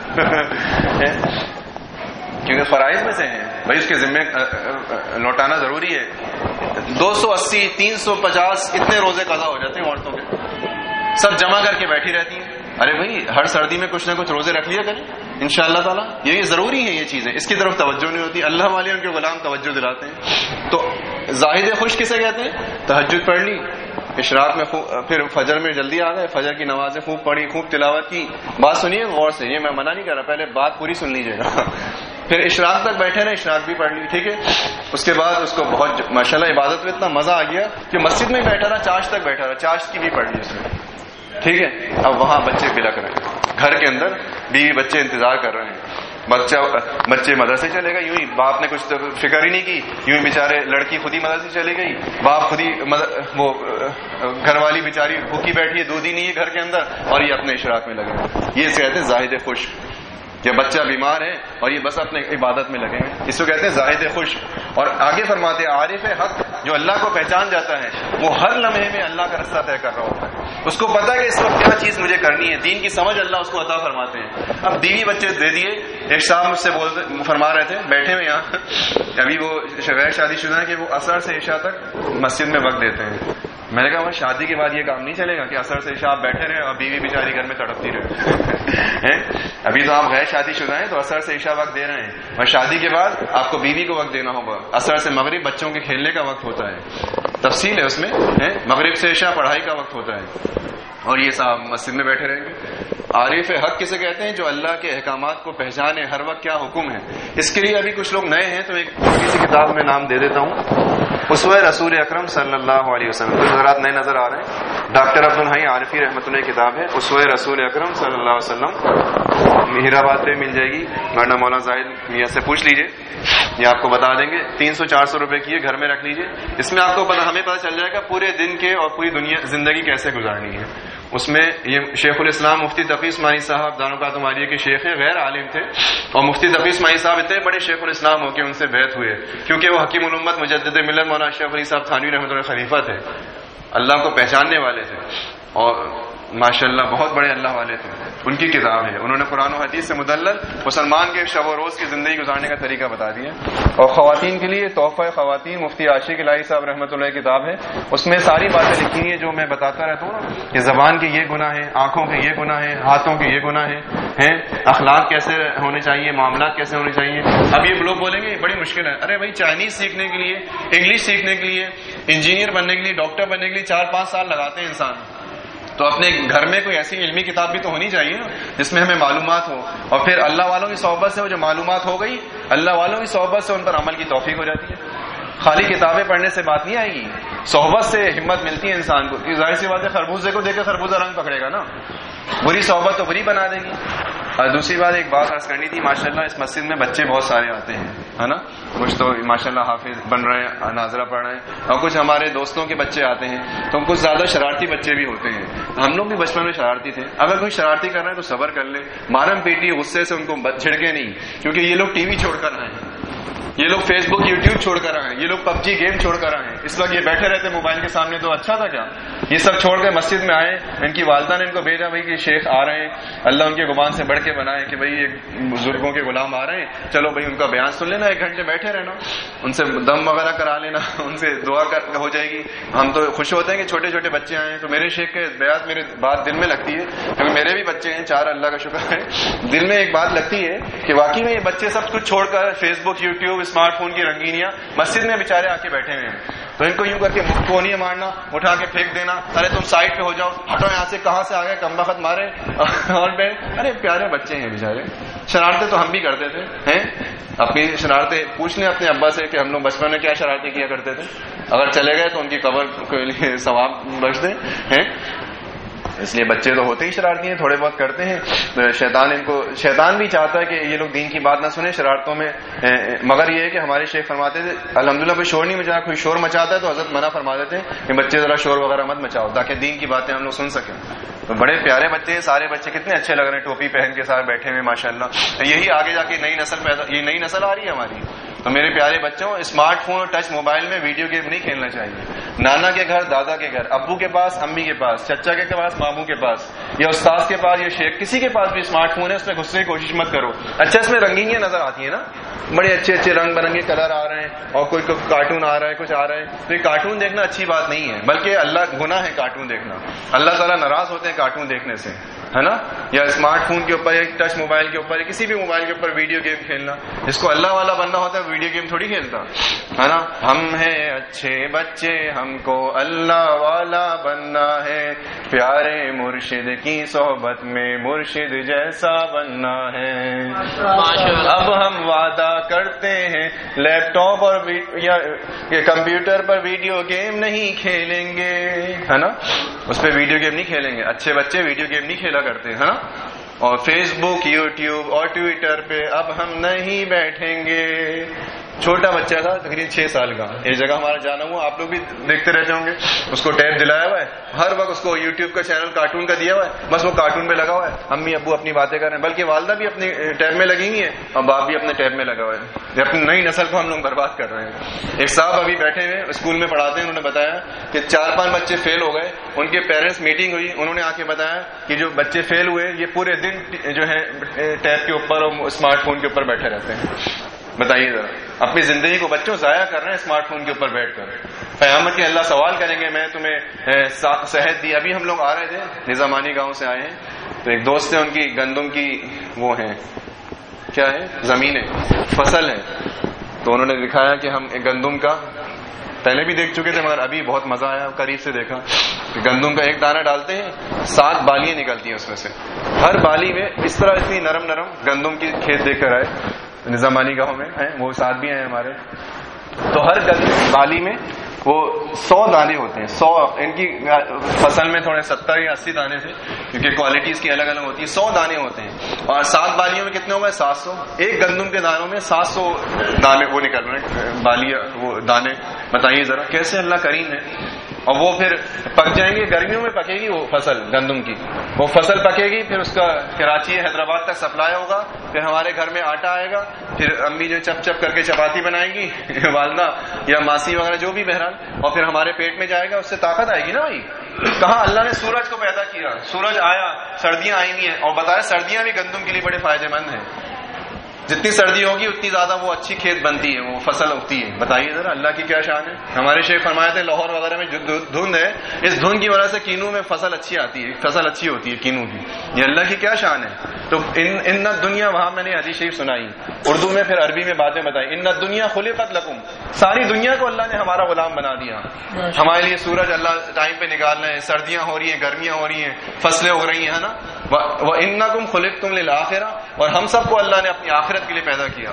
کیونکہ فرائض میں سے ہیں بھائی, اس کے ذمے لوٹانا ضروری ہے. 280 350 اتنے روزے قضا ہو جاتے ہیں عورتوں کے, سب جمع کر کے بیٹھی رہتی ہیں. ارے بھائی ہر سردی میں کچھ نہ کچھ روزے رکھ لیا کریں انشاءاللہ تعالیٰ, یہ ضروری ہے. یہ چیزیں اس کی طرف توجہ نہیں ہوتی, اللہ والے ان کے غلام توجہ دلاتے ہیں. تو زاہد خوش کسے کہتے ہیں؟ تہجد پڑھ لی, اشراق میں پھر فجر میں جلدی آ گئے, فجر کی نمازیں خوب پڑھی, خوب تلاوت کی. بات سنیے غور سے, یہ میں منع نہیں کر رہا, پہلے بات پوری سن لیجیے گا. پھر اشراق تک بیٹھے رہے, اشراق بھی پڑھ لی, ٹھیک ہے. اس کے بعد اس کو بہت ماشاءاللہ عبادت میں اتنا مزہ آ گیا کہ مسجد میں بیٹھا رہا, چاشت تک بیٹھا رہا, چاشت کی بھی پڑھ لی اس نے, ٹھیک ہے. اب وہاں بچے بلک رہے ہیں, گھر کے اندر بیوی بچے انتظار کر رہے ہیں. بچے مدرسے چلے گئے, یوں ہی باپ نے کچھ فکر ہی نہیں کی, یوں ہی بیچارے لڑکی خود ہی مدرسے چلے گئی, باپ خود ہی وہ گھر والی بیچاری بھوکی بیٹھی ہے, دودھ ہی نہیں ہے گھر کے اندر, اور یہ اپنے اشراق میں لگے. یہ کہتے ہیں زاہد خوش, کہ بچہ بیمار ہے اور یہ بس اپنے عبادت میں لگے ہیں, اس کو کہتے ہیں زاہد خوش. اور آگے فرماتے ہیں عارف حق, جو اللہ کو پہچان جاتا ہے, وہ ہر لمحے میں اللہ کا راستہ طے کر رہا ہوتا ہے. اس کو پتا ہے کہ اس وقت کیا چیز مجھے کرنی ہے, دین کی سمجھ اللہ اس کو عطا فرماتے ہیں. اب بیوی بچے دے دیے, ایک صاحب مجھ سے فرما رہے تھے, بیٹھے ہوئے یہاں, ابھی وہ غیر شادی شدہ ہے کہ وہ عصر سے عشاء تک مسجد میں وقت دیتے ہیں. میں نے کہا وہ شادی کے بعد یہ کام نہیں چلے گا کہ عصر سے عشاء آپ بیٹھے رہے اور بیوی بیچاری گھر میں تڑپتی رہے. ابھی تو آپ غیر شادی شدہ ہیں تو عصر سے عشاء وقت دے رہے ہیں, اور شادی کے بعد آپ کو بیوی کو وقت دینا ہوگا. عصر سے مغرب بچوں کے کھیلنے کا وقت ہوتا ہے, تفصیل ہے اس میں, مغرب سے عشاء پڑھائی کا وقت ہوتا ہے, اور یہ صاحب مسجد میں بیٹھے رہیں گے. عارف حق کسے کہتے ہیں؟ جو اللہ کے احکامات کو پہچانے, ہر وقت کیا حکم ہے. اس کے لیے ابھی کچھ لوگ نئے ہیں تو ایک کسی کتاب میں نام دے دیتا ہوں, اسوہ رسول اکرم صلی اللہ علیہ وسلم. کچھ حضرات نئے نظر آ رہے ہیں, ڈاکٹر عبدالحی عارفی رحمۃ اللہ کی کتاب ہے اسوہ رسول اکرم صلی اللہ علیہ وسلم. مہر آباد پہ مل جائے گی, ورنہ مولانا زاہد میاں سے پوچھ لیجئے, یہ آپ کو بتا دیں گے. 300-400 روپے کی ہے, گھر میں رکھ لیجئے. اس میں آپ کو ہمیں پتہ چل جائے گا پورے دن کے اور پوری دنیا زندگی کیسے گزارنی ہے. اس میں یہ شیخ الاسلام مفتی تقی اسماعیل صاحب دارالقات عماریہ کے شیخ ہیں, غیر عالم تھے, اور مفتی تقی اسماعیل صاحب اتنے بڑے شیخ الاسلام ہو کے ان سے بیعت ہوئے, کیونکہ وہ حکیم الامت مجدد ملت مولانا اشرف علی صاحب تھانوی رحمۃ اللہ خلیفہ تھے, اللہ کو پہچاننے والے تھے, اور ماشاءاللہ بہت بڑے اللہ والے تھے. ان کی کتاب ہے, انہوں نے قرآن و حدیث سے مدلل مسلمان کے شب و روز کی زندگی گزارنے کا طریقہ بتا دیا. اور خواتین کے لیے تحفہ خواتین مفتی عاشق الہی صاحب رحمۃ اللہ کی کتاب ہے, اس میں ساری باتیں لکھی ہیں جو میں بتاتا رہتا ہوں نا, کہ زبان کے یہ گناہ ہیں, آنکھوں کے یہ گناہ ہیں, ہاتھوں کے یہ گناہ ہیں, اخلاق کیسے ہونے چاہیے, معاملات کیسے ہونے چاہیے. اب یہ لوگ بولیں گے یہ بڑی مشکل ہے. ارے بھائی چائنیز سیکھنے کے لیے, انگلش سیکھنے کے لیے, انجینئر بننے کے لیے, ڈاکٹر بننے کے لیے 4-5 سال لگاتے ہیں انسان. تو اپنے گھر میں کوئی ایسی علمی کتاب بھی تو ہونی چاہیے جس میں ہمیں معلومات ہو, اور پھر اللہ والوں کی صحبت سے وہ جو معلومات ہو گئی, اللہ والوں کی صحبت سے ان پر عمل کی توفیق ہو جاتی ہے. خالی کتابیں پڑھنے سے بات نہیں آئے گی, صحبت سے ہمت ملتی ہے انسان کو. ظاہر سی بات ہے, خربوزے کو دیکھ کے خربوزہ رنگ پکڑے گا نا, بری صحبت تو بری بنا دے گی. اور دوسری بات ایک بات عرض کرنی تھی, ماشاءاللہ اس مسجد میں بچے بہت سارے آتے ہیں, ہے نا, کچھ تو ماشاءاللہ حافظ بن رہے ہیں, ناظرہ پڑھ رہے ہیں, اور کچھ ہمارے دوستوں کے بچے آتے ہیں, تو کچھ زیادہ شرارتی بچے بھی ہوتے ہیں. ہم لوگ بھی بچپن میں شرارتی تھے. اگر کوئی شرارتی کر رہا ہے تو صبر کر لے, مارم پیٹی غصے سے ان کو چھڑکے نہیں, کیونکہ یہ لوگ ٹی وی چھوڑ کر آئے ہیں, یہ لوگ فیس بک یوٹیوب چھوڑ کر آئے ہیں, یہ لوگ PUBG گیم چھوڑ کر آئے ہیں. اس وقت یہ بیٹھے رہتے موبائل کے سامنے, تو اچھا تھا کیا؟ یہ سب چھوڑ کے مسجد میں آئے. ان کی والدہ نے ان کو بھیجا بھائی کہ شیخ آ رہے ہیں, اللہ ان کے گمان سے بڑھ کے بنائے کہ بھائی ایک بزرگوں کے غلام آ رہے ہیں, چلو بھائی ان کا بیان سن لینا, 1 گھنٹے بیٹھے رہنا, ان سے دم وغیرہ کرا لینا, ان سے دعا ہو جائے گی. ہم تو خوش ہوتے ہیں کہ چھوٹے چھوٹے بچے آئے ہیں. تو میرے شیخ کے بیعت میرے بات دل میں لگتی ہے, کیونکہ میرے بھی بچے ہیں 4, اللہ کا شکر ہے. دل میں ایک بات لگتی ہے کہ واقعی میں یہ بچے سب کچھ چھوڑ کر Facebook, YouTube, smartphone کی رنگینیاں, مسجد میں بیچارے آ کے بیٹھے ہوئے ہیں. تو ان کو یوں کر کے کونیاں مارنا, اٹھا کے پھینک دینا, ارے تم سائڈ پہ ہو جاؤ, ہٹو یہاں سے, کہاں سے آ گئے کم وقت مارے. اور ارے پیارے بچے ہیں بیچارے, شرارتیں تو ہم بھی کرتے تھے ہیں. اپنی شرارتیں پوچھ لیں اپنے ابا سے کہ ہم لوگ بچپن میں کیا شرارتیں کیا کرتے تھے. اگر چلے گئے تو ان کی قبر کے لیے ثواب بخش دیں ہیں. اس لیے بچے تو ہوتے ہی شرارتی ہیں, تھوڑے بہت کرتے ہیں. شیطان بھی چاہتا ہے کہ یہ لوگ دین کی بات نہ سنیں شرارتوں میں, مگر یہ ہے کہ ہمارے شیخ فرماتے تھے الحمدللہ کوئی شور نہیں مچایا. کوئی شور مچاتا ہے تو حضرت منع فرما دیتے ہیں کہ بچے ذرا شور وغیرہ مت مچاؤ تاکہ دین کی باتیں ہم لوگ سن سکیں. تو بڑے پیارے بچے ہیں, سارے بچے کتنے اچھے لگ رہے ہیں, ٹوپی پہن کے سارے بیٹھے ہوئے ماشاءاللہ. یہی آگے جا کے نئی نسل آ رہی ہے ہماری. تو میرے پیارے بچوں, اسمارٹ فون اور ٹچ موبائل میں ویڈیو گیم نہیں کھیلنا چاہیے. نانا کے گھر, دادا کے گھر, ابو کے پاس, امی کے پاس, چچا کے پاس, ماموں کے پاس, یا استاذ کے پاس, یا شیخ, کسی کے پاس بھی اسمارٹ فون ہے, اس میں گھسنے کی کوشش مت کرو. اچھا اس میں رنگینیاں نظر آتی ہیں نا, بڑے اچھے اچھے رنگ برنگے کلر آ رہے ہیں, اور کوئی کارٹون آ رہا ہے, کچھ آ رہا ہے. تو یہ کارٹون دیکھنا اچھی بات نہیں ہے, بلکہ اللہ گناہ ہے کارٹون دیکھنا. اللہ تعالیٰ ناراض ہوتے ہیں کارٹون دیکھنے سے, ہے نا. یا اسمارٹ فون کے اوپر, یا ٹچ موبائل کے اوپر, یا کسی بھی موبائل کے اوپر ویڈیو گیم کھیلنا. جس کو اللہ والا بننا ہوتا ہے ویڈیو گیم تھوڑی کھیلتا, ہے نا. ہم ہیں اچھے بچے, ہم کو اللہ والا بننا ہے, پیارے مرشد کی صحبت میں مرشد جیسا بننا ہے. اب ہم وعدہ کرتے ہیں لیپ ٹاپ اور یا کمپیوٹر پر ویڈیو گیم نہیں کھیلیں گے, ہے نا. اس پہ ویڈیو گیم نہیں کھیلیں گے. اچھے بچے ویڈیو گیم نہیں کھیلا کرتے, ہے نا. اور فیس بک, یوٹیوب اور ٹویٹر پہ اب ہم نہیں بیٹھیں گے. چھوٹا بچہ تھا تقریباً 6 سال کا, ایک جگہ ہمارا جانا ہوا, آپ لوگ بھی دیکھتے رہتے ہوں گے, اس کو ٹیب دلایا ہوا ہے, ہر وقت اس کو یوٹیوب کا چینل کارٹون کا دیا ہوا ہے, بس وہ کارٹون میں لگا ہوا ہے. امی ابو اپنی باتیں کر رہے ہیں, بلکہ والدہ بھی اپنی ٹیب میں لگی ہوئی ہے, اور باپ بھی اپنے ٹیب میں لگا ہوا ہے. یہ اپنی نئی نسل کو ہم لوگ برباد کر رہے ہیں. ایک صاحب ابھی بیٹھے ہوئے اسکول میں پڑھاتے ہیں, انہوں نے بتایا کہ 4-5 بچے فیل ہو گئے. ان کے پیرنٹس میٹنگ ہوئی, انہوں نے آ کے بتایا کہ جو بچے فیل ہوئے یہ پورے دن جو ہے ٹیب کے اوپر اور اسمارٹ فون کے اوپر بیٹھے رہتے ہیں. بتائیے ذرا, اپنی زندگی کو بچوں ضائع کر رہے ہیں اسمارٹ فون کے اوپر بیٹھ کر. قیامت کے اللہ سوال کریں گے, میں تمہیں صحت دی. ابھی ہم لوگ آ رہے تھے, نظامانی گاؤں سے آئے ہیں, تو ایک دوست ہے, ان کی گندم کی وہ ہیں, کیا ہے, زمینیں, فصل ہے. تو انہوں نے دکھایا کہ ہم گندم کا پہلے بھی دیکھ چکے تھے, مگر ابھی بہت مزہ آیا, قریب سے دیکھا کہ گندم کا ایک دانہ ڈالتے ہیں, 7 بالیاں نکلتی ہیں اس میں سے. ہر بالی میں اس طرح اتنی نرم نرم گندم کی کھیت دیکھ کر آئے, نظامانی گاؤں میں ہیں, وہ ساتھ بھی ہیں ہمارے. تو ہر بالی میں وہ 100 دانے ہوتے ہیں. 100 ان کی فصل میں تھوڑے 70 یا 80 دانے تھے, کیونکہ کوالٹیز کی الگ الگ ہوتی ہے. 100 دانے ہوتے ہیں, اور 7 بالیوں میں کتنے ہو گئے, 700. ایک گندم کے دانوں میں 700 دانے وہ نکل رہے ہیں, بالیاں, وہ دانے. بتائیے ذرا کیسے اللہ کریم ہے. اور وہ پھر پک جائیں گے, گرمیوں میں پکے گی وہ فصل گندم کی, وہ فصل پکے گی, پھر اس کا کراچی حیدرآباد تک سپلائی ہوگا, پھر ہمارے گھر میں آٹا آئے گا, پھر امی جو چپ چپ کر کے چپاتی بنائیں گی والدہ یا ماسی وغیرہ جو بھی بہرحال, اور پھر ہمارے پیٹ میں جائے گا, اس سے طاقت آئے گی نا بھائی. کہاں اللہ نے سورج کو پیدا کیا, سورج آیا, سردیاں آئی ہوئی ہیں, اور بتایا سردیاں بھی گندم کے لیے بڑے فائدے مند ہیں. جتنی سردی ہوگی اتنی زیادہ وہ اچھی کھیت بنتی ہے, وہ فصل اگتی ہے. بتائیے ذرا اللہ کی کیا شان ہے. ہمارے شیخ فرمایا تھے لاہور وغیرہ میں جو دھند ہے, اس دھند کی وجہ سے کینو میں فصل اچھی آتی ہے, فصل اچھی ہوتی ہے کینو کی. یہ اللہ کی کیا شان ہے. تو ان دنیا, وہاں میں نے حدیث شریف سنائی اردو میں, پھر عربی میں باتیں بتائی. ان دنیا خلقت لکم, ساری دنیا کو اللہ نے ہمارا غلام بنا دیا. ہمارے لیے سورج اللہ ٹائم پہ نکال رہے ہیں, سردیاں ہو رہی ہیں, گرمیاں ہو رہی ہیں, فصلیں اگ رہی ہیں, ہے نا. وَإِنَّكُمْ خُلِقْتُمْ لِلْآخِرَةِ, اور ہم سب کو اللہ نے اپنی آخرت کے لیے پیدا کیا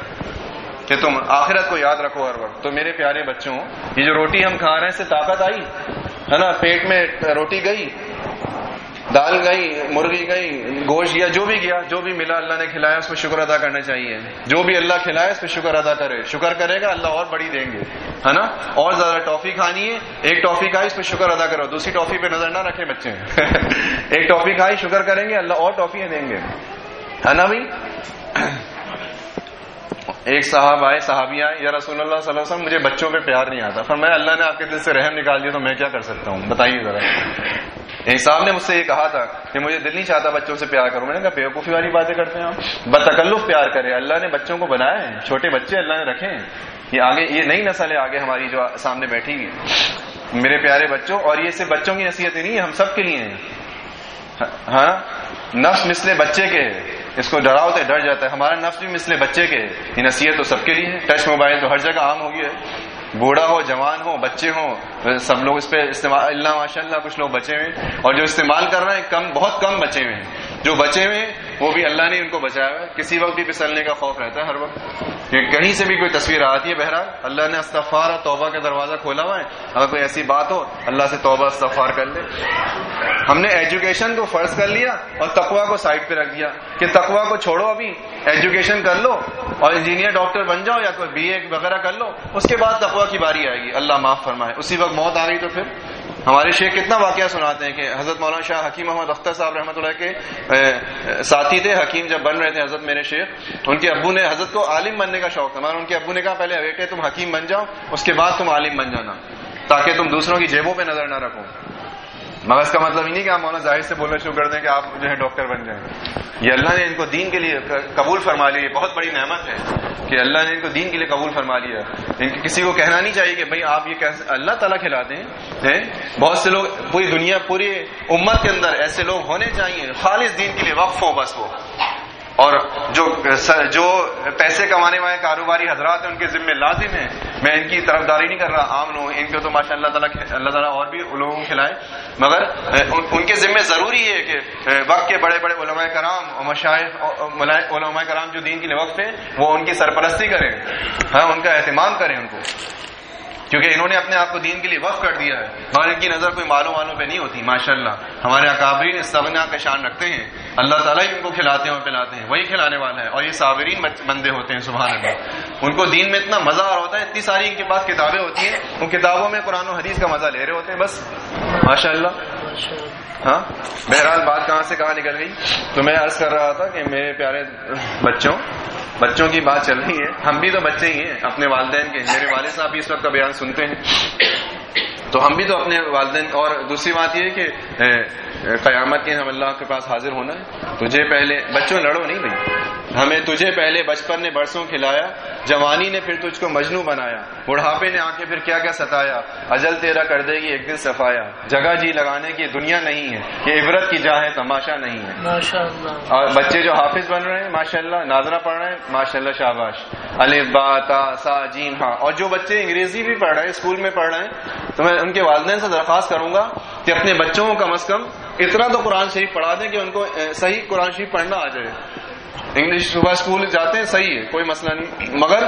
کہ تم آخرت کو یاد رکھو ہر وقت. تو میرے پیارے بچوں, یہ جو روٹی ہم کھا رہے ہیں, اس سے طاقت آئی ہے نا. پیٹ میں روٹی گئی, دال گئی, مرغی گئی, گوشت گیا, جو بھی گیا, جو بھی ملا اللہ نے کھلایا, اس پہ شکر ادا کرنا چاہیے. جو بھی اللہ کھلائے اس پہ شکر ادا کرے. شکر کرے گا اللہ اور بڑی دیں گے, ہے نا. اور زیادہ ٹافی کھانی ہے, ایک ٹافی کھائی, اس پہ شکر ادا کرو, دوسری ٹافی پہ نظر نہ رکھے بچے. ایک ٹافی کھائی, شکر کریں گے, اللہ اور ٹافی دیں گے, ہے نا بھائی. ایک صحابی آئے، یا رسول اللہ صلی اللہ علیہ وسلم مجھے بچوں پہ پیار نہیں آتا. فرمایا اللہ نے آپ کے دل سے رحم نکال دیا تو میں کیا کر سکتا ہوں، بتائیے ذرا. ایک صاحب نے مجھ سے یہ کہا تھا کہ مجھے دل نہیں چاہتا بچوں سے پیار کروں. میں نے کہا بیوقوفی والی باتیں کرتے ہیں آپ، بتکلف پیار کرے. اللہ نے بچوں کو بنایا ہے، چھوٹے بچے اللہ نے رکھے ہیں، یہ آگے یہ نئی نسل ہے آگے ہماری جو سامنے بیٹھی ہوئی. میرے پیارے بچوں، اور یہ صرف بچوں کی نصیحت نہیں ہے، ہم سب کے لیے ہیں. ہاں، نفس مثل بچے کے ہے، اس کو ڈراؤ تو ڈر جاتا ہے. ہمارا نفس بھی مثل بچے کے ہے، یہ نصیحت تو سب کے لیے ہے. ٹچ موبائل تو ہر جگہ عام ہو گیا ہے، بوڑھا ہو جوان ہو بچے ہوں سب لوگ اس پہ استعمال. اللہ ماشاء اللہ کچھ لوگ بچے ہوئے ہیں، اور جو استعمال کر رہے ہیں بہت کم بچے ہوئے ہیں. جو بچے ہوئے ہیں وہ بھی اللہ نے ان کو بچایا ہے. کسی وقت بھی پھسلنے کا خوف رہتا ہے ہر وقت، کہیں سے بھی کوئی تصویر آتی ہے. بہرحال اللہ نے استغفار اور توبہ کا دروازہ کھولا ہوا ہے. اگر کوئی ایسی بات ہو اللہ سے توبہ استغفار کر لے. ہم نے ایجوکیشن کو فرض کر لیا اور تقویٰ کو سائڈ پہ رکھ دیا کہ تقویٰ کو چھوڑو، ابھی ایجوکیشن کر لو اور انجینئر ڈاکٹر بن جاؤ یا کوئی BA وغیرہ کر لو، اس کے بعد تقویٰ کی باری آئے گی. اللہ معاف فرمائے. اسی وقت موت آ گئی تو پھر ہمارے شیخ کتنا واقعہ سناتے ہیں کہ حضرت مولانا شاہ حکیم محمد اختر صاحب رحمۃ اللہ کے ساتھی تھے. حکیم جب بن رہے تھے حضرت میرے شیخ، ان کے ابو نے، حضرت کو عالم بننے کا شوق تھا، مگر ان کے ابو نے کہا پہلے بیٹے تم حکیم بن جاؤ، اس کے بعد تم عالم بن جانا تاکہ تم دوسروں کی جیبوں پہ نظر نہ رکھو. مگر اس کا مطلب یہ نہیں کہ آپ مولانا ظاہر سے بولنا شروع کر دیں کہ آپ جو ہے ڈاکٹر بن جائیں. یہ اللہ نے ان کو دین کے لیے قبول فرما لیا. یہ بہت بڑی نعمت ہے کہ اللہ نے ان کو دین کے لیے قبول فرما لیا. کسی کو کہنا نہیں چاہیے کہ بھئی آپ یہ کیسے، اللہ تعالیٰ کھلاتے ہیں. بہت سے لوگ پوری دنیا پوری امت کے اندر ایسے لوگ ہونے چاہیے خالص دین کے لیے وقف ہو بس وہ. اور جو پیسے کمانے والے کاروباری حضرات ہیں ان کے ذمہ لازم ہیں. میں ان کی طرفداری نہیں کر رہا، عام لوگ ان کو تو ماشاء اللہ تعالیٰ اور بھی لوگوں کو کھلائے، مگر ان کے ذمہ ضروری ہے کہ وقت کے بڑے بڑے علماء کرام اور مشائخ علماء کرام جو دین کے لیے وقف ہیں وہ ان کی سرپرستی کریں، ہاں ان کا اہتمام کریں ان کو، کیونکہ انہوں نے اپنے آپ کو دین کے لیے وقف کر دیا ہے. مگر ان کی نظر کوئی مالوں پہ نہیں ہوتی. ماشاءاللہ ہمارے اکابرین استغنا کا شان رکھتے ہیں. اللہ تعالیٰ ہی ان کو کھلاتے ہیں اور پلاتے ہیں، وہی کھلانے والا ہے. اور یہ صابرین بندے ہوتے ہیں سبحان اللہ. ان کو دین میں اتنا مزہ ہوتا ہے، اتنی ساری ان کے پاس کتابیں ہوتی ہیں، ان کتابوں میں قرآن و حدیث کا مزہ لے رہے ہوتے ہیں بس. ماشاءاللہ. ہاں بہرحال بات کہاں سے کہاں نکل گئی. تو میں عرض کر رہا تھا کہ میرے پیارے بچوں کی بات چل رہی ہے. ہم بھی تو بچے ہی ہیں اپنے والدین کے. میرے والد صاحب بھی اس وقت کا بیان سنتے ہیں تو ہم بھی تو اپنے والدین. اور دوسری بات یہ ہے کہ قیامت کے ہم اللہ کے پاس حاضر ہونا ہے. تجھے پہلے بچوں لڑو نہیں بھائی، ہمیں تجھے پہلے بچپن نے برسوں کھلایا، جوانی نے پھر تجھ کو مجنوں بنایا، بڑھاپے نے آنکھیں پھر کیا کیا ستایا، اجل تیرا کر دے گی ایک دن صفایا، جگہ جی لگانے کی دنیا نہیں ہے، یہ عبرت کی جا ہے تماشا نہیں ہے. ماشاءاللہ. اور بچے جو حافظ بن رہے ہیں ماشاءاللہ، ناظرہ پڑھ رہے ہیں ماشاءاللہ، شاباش، الف با تا سا جیم ہاں. اور جو بچے انگریزی بھی پڑھ رہے ہیں، اسکول میں پڑھ رہے ہیں، تو میں ان کے والدین سے درخواست کروں گا کہ اپنے بچوں کو کم از کم اتنا تو قرآن شریف پڑھا دیں کہ ان کو صحیح قرآن شریف پڑھنا آ جائے. انگلش صبح اسکول جاتے ہیں صحیح ہے، کوئی مسئلہ نہیں، مگر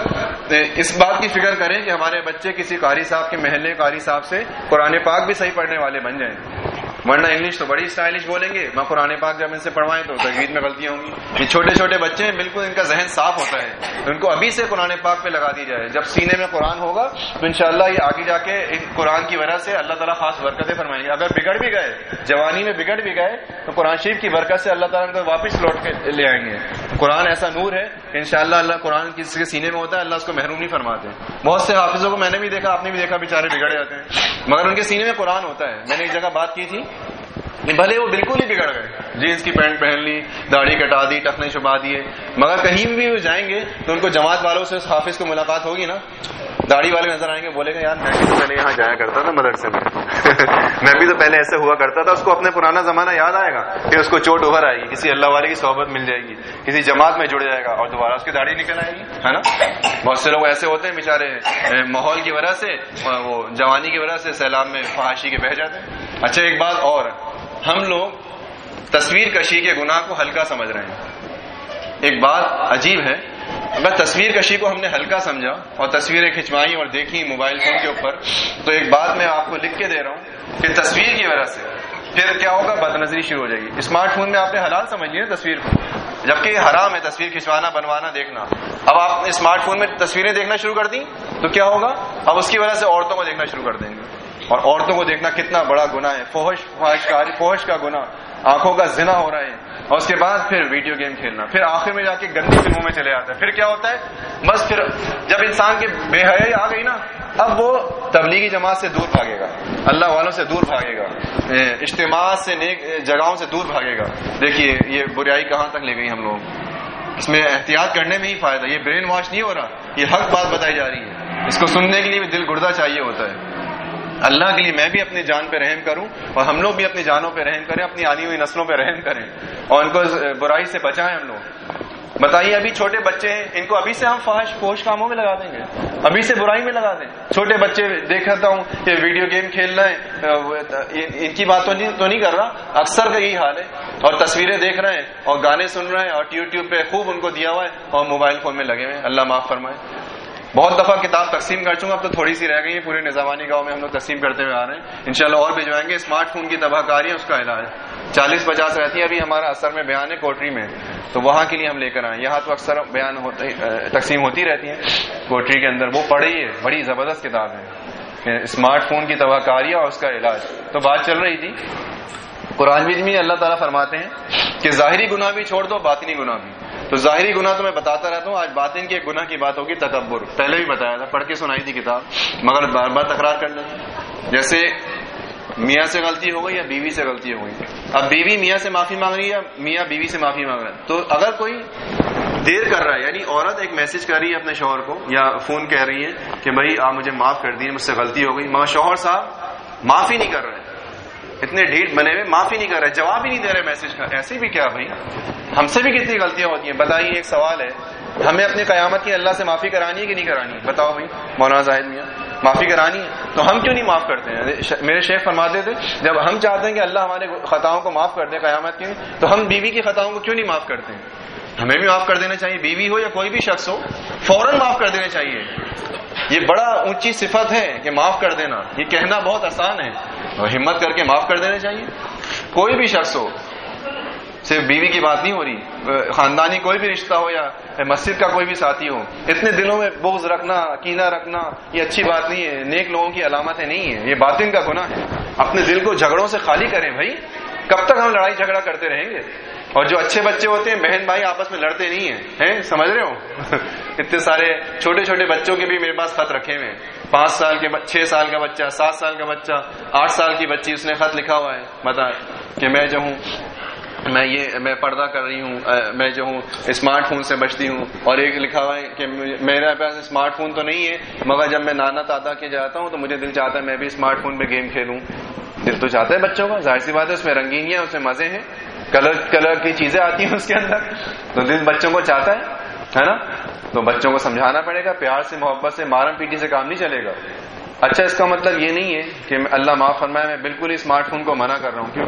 اس بات کی فکر کریں کہ ہمارے بچے کسی قاری صاحب کے محلے قاری صاحب سے قرآن پاک بھی صحیح پڑھنے والے بن جائیں. ورنہ انگلش تو بڑی اسٹائلش بولیں گے، میں قرآن پاک جب ان سے پڑھوائیں تو تجوید میں غلطیاں ہوں گی. یہ چھوٹے چھوٹے بچے ہیں، بالکل ان کا ذہن صاف ہوتا ہے، ان کو ابھی سے قرآن پاک پہ لگا دی جائے. جب سینے میں قرآن ہوگا تو انشاءاللہ یہ آگے جا کے قرآن کی وجہ سے اللہ تعالیٰ خاص برکتیں فرمائیں گے. اگر بگڑ بھی گئے، جوانی میں بگڑ بھی گئے، تو قرآن شریف کی برکت سے اللہ تعالیٰ ان کو واپس لوٹ کے لے آئیں گے. قرآن ایسا نور ہے کہ انشاءاللہ اللہ قرآن کسی کے سینے میں ہوتا ہے، اللہ اس کو محروم نہیں فرماتے. بہت سے حافظوں کو میں نے بھی دیکھا، آپ نے بھی دیکھا، بیچارے بگڑ جاتے ہیں، مگر ان کے سینے میں قرآن ہوتا ہے. میں نے ایک جگہ بات کی تھی، بھلے وہ بالکل ہی بگڑ گئے، جینس کی پینٹ پہن لی، داڑھی کٹا دی، ٹخنے چھپا دیے، مگر کہیں بھی وہ جائیں گے تو ان کو جماعت والوں سے اس حافظ کو ملاقات ہوگی نا، داڑھی والے نظر آئیں گے، بولے گا یار میں بھی تو پہلے یہاں جایا کرتا تھا مدرسے میں میں بھی تو پہلے ایسے ہوا کرتا تھا. اس کو اپنے پرانا زمانہ یاد آئے گا، پھر اس کو چوٹ ابھر آئے گی، کسی اللہ والے کی صحبت مل جائے گی، کسی جماعت میں جڑ جائے گا اور دوبارہ اس کی داڑھی نکل آئے گی، ہے نا. بہت سے لوگ ایسے ہوتے ہیں بیچارے ماحول کی وجہ سے، وہ جوانی کی وجہ سے سیلاب میں فحاشی کے بہہ جاتے ہیں. اچھا ایک بات اور، ہم لوگ تصویر کشی کے گناہ کو ہلکا سمجھ رہے ہیں. ایک بات عجیب ہے، اگر تصویر کشی کو ہم نے ہلکا سمجھا اور تصویریں کھنچوائیں اور دیکھی موبائل فون کے اوپر، تو ایک بات میں آپ کو لکھ کے دے رہا ہوں کہ تصویر کی وجہ سے پھر کیا ہوگا، بد نظری شروع ہو جائے گی. اسمارٹ فون میں آپ نے حلال سمجھ لی نا تصویر کو، جبکہ یہ حرام ہے تصویر کھنچوانا، بنوانا، دیکھنا. اب آپ نے اسمارٹ فون میں تصویریں دیکھنا شروع کر دی تو کیا ہوگا، اب اس کی وجہ سے عورتوں کو دیکھنا شروع کر دیں گے. اور عورتوں کو دیکھنا کتنا بڑا گناہ ہے، فحش کا گناہ. آنکھوں کا زنا ہو رہا ہے، اور اس کے بعد پھر ویڈیو گیم کھیلنا، پھر آخر میں جا کے گندی فلموں میں چلے جاتا ہے. پھر کیا ہوتا ہے، بس پھر جب انسان کی بے حیائی آ گئی نا، اب وہ تبلیغی جماعت سے دور بھاگے گا، اللہ والوں سے دور بھاگے گا، اجتماعات سے، نیک جگہوں سے دور بھاگے گا. دیکھیے یہ برائی کہاں تک لے گئی ہم لوگ. اس میں احتیاط کرنے میں ہی فائدہ. یہ برین واش نہیں ہو رہا، یہ حق بات بتائی جا رہی ہے. اس کو سننے کے لیے بھی دل گردہ چاہیے ہوتا ہے. اللہ کے لیے میں بھی اپنی جان پہ رحم کروں، اور ہم لوگ بھی اپنی جانوں پہ رحم کریں، اپنی آنے ہوئی نسلوں پہ رحم کریں، اور ان کو برائی سے بچائیں ہم لوگ. بتائیے ابھی چھوٹے بچے ہیں، ان کو ابھی سے ہم فحش کاموں میں لگا دیں گے، ابھی سے برائی میں لگا دیں. چھوٹے بچے دیکھتا ہوں کہ ویڈیو گیم کھیلنا ہے، ان کی بات تو نہیں کر رہا، اکثر کا یہی حال ہے. اور تصویریں دیکھ رہے ہیں اور گانے سن رہے ہیں اور یوٹیوب پہ خوب ان کو دیا ہوا ہے اور موبائل فون میں لگے ہوئے ہیں. اللہ معاف فرمائے. بہت دفعہ کتاب تقسیم کر چکا، اب تو تھوڑی سی رہ گئی ہے. پورے نظامانی گاؤں میں ہم لوگ تقسیم کرتے ہوئے آ رہے ہیں، انشاءاللہ اور بھجوائیں گے. اسمارٹ فون کی تباہ کاری ہے، اس کا علاج 40-50 رہتی ہے. ابھی ہمارا اثر میں بیان ہے کوٹری میں، تو وہاں کے لیے ہم لے کر آئے. یہاں تو اکثر بیان تقسیم ہوتی رہتی ہے کوٹری کے اندر. وہ پڑھی ہے، بڑی زبردست کتاب ہے کہ اسمارٹ فون کی تباہ کاری اور اس کا علاج. تو بات چل رہی تھی قرآن میں اللہ تعالیٰ فرماتے ہیں کہ ظاہری گناہ بھی چھوڑ دو، باطنی گناہ بھی. تو ظاہری گناہ تو میں بتاتا رہتا ہوں، آج باطن کے گناہ کی بات ہوگی، تکبر. پہلے بھی بتایا تھا، پڑھ کے سنائی تھی کتاب، مگر بار بار تکرار کر لیں. جیسے میاں سے غلطی ہو گئی یا بیوی سے غلطی ہو گئی، اب بیوی میاں سے معافی مانگ رہی ہے یا میاں بیوی سے معافی مانگ رہا ہے، تو اگر کوئی دیر کر رہا ہے، یعنی عورت ایک میسج کر رہی ہے اپنے شوہر کو یا فون کہہ رہی ہے کہ بھائی آپ مجھے معاف کر دیجیے، مجھ سے غلطی ہو گئی، مگر شوہر صاحب معافی نہیں کر رہے، اتنے ڈھیٹ بنے ہوئے معافی نہیں کر رہے، جواب ہی نہیں دے رہے میسج کا. ایسے بھی کیا بھائی، ہم سے بھی کتنی غلطیاں ہوتی ہیں. بتائیے، ایک سوال ہے، ہمیں اپنی قیامت کی اللہ سے معافی کرانی ہے کہ نہیں کرانی ہے؟ بتاؤ بھائی مولانا زاہد میاں، معافی کرانی ہے تو ہم کیوں نہیں معاف کرتے ہیں؟ میرے شیخ فرماتے تھے جب ہم چاہتے ہیں کہ اللہ ہمارے خطاؤں کو معاف کر دے قیامت کی، تو ہم بیوی کی خطاؤں کو کیوں نہیں معاف کرتے ہیں؟ ہمیں بھی معاف کر دینا چاہیے، بیوی ہو یا کوئی بھی شخص ہو، فوراً معاف کر دینا چاہیے. یہ بڑا اونچی صفت ہے کہ معاف کر دینا. یہ کہنا بہت آسان ہے، اور ہمت کر کے معاف کر دینا چاہیے. کوئی بھی شخص ہو، صرف بیوی کی بات نہیں ہو رہی، خاندانی کوئی بھی رشتہ ہو یا مسجد کا کوئی بھی ساتھی ہو، اتنے دلوں میں بغض رکھنا، کینہ رکھنا، یہ اچھی بات نہیں ہے، نیک لوگوں کی علامتیں نہیں ہے، یہ باطن کا گناہ ہے. اپنے دل کو جھگڑوں سے خالی کریں بھائی. کب تک ہم لڑائی جھگڑا کرتے رہیں گے؟ اور جو اچھے بچے ہوتے ہیں، بہن بھائی آپس میں لڑتے نہیں ہیں، سمجھ رہے ہو؟ اتنے سارے چھوٹے چھوٹے بچوں کے بھی میرے پاس خط رکھے ہوئے ہیں. 5 سال کے 6 سال کا بچہ، 7 سال کا بچہ، 8 سال کی بچی، اس نے خط لکھا ہوا ہے، بتا کہ میں جو ہوں میں پردہ کر رہی ہوں، میں جو ہوں اسمارٹ فون سے بچتی ہوں. اور ایک لکھا ہوا ہے کہ میرے پاس اسمارٹ فون تو نہیں ہے، مگر جب میں نانا دادا کے جاتا ہوں تو مجھے دل چاہتا ہے میں بھی اسمارٹ فون پہ گیم کھیلوں. دل تو چاہتا ہے بچوں کا، ظاہر سی بات ہے، اس میں رنگینیاں، اس میں مزے ہیں، کلر کی چیزیں آتی ہیں اس کے اندر، تو دل بچوں کو چاہتا ہے نا. تو بچوں کو سمجھانا پڑے گا، پیار سے، محبت سے، مارم پیٹی سے کام نہیں چلے گا. اچھا، اس کا مطلب یہ نہیں ہے کہ اللہ معاف فرمائے میں بالکل اسمارٹ فون کو منع کر رہا ہوں،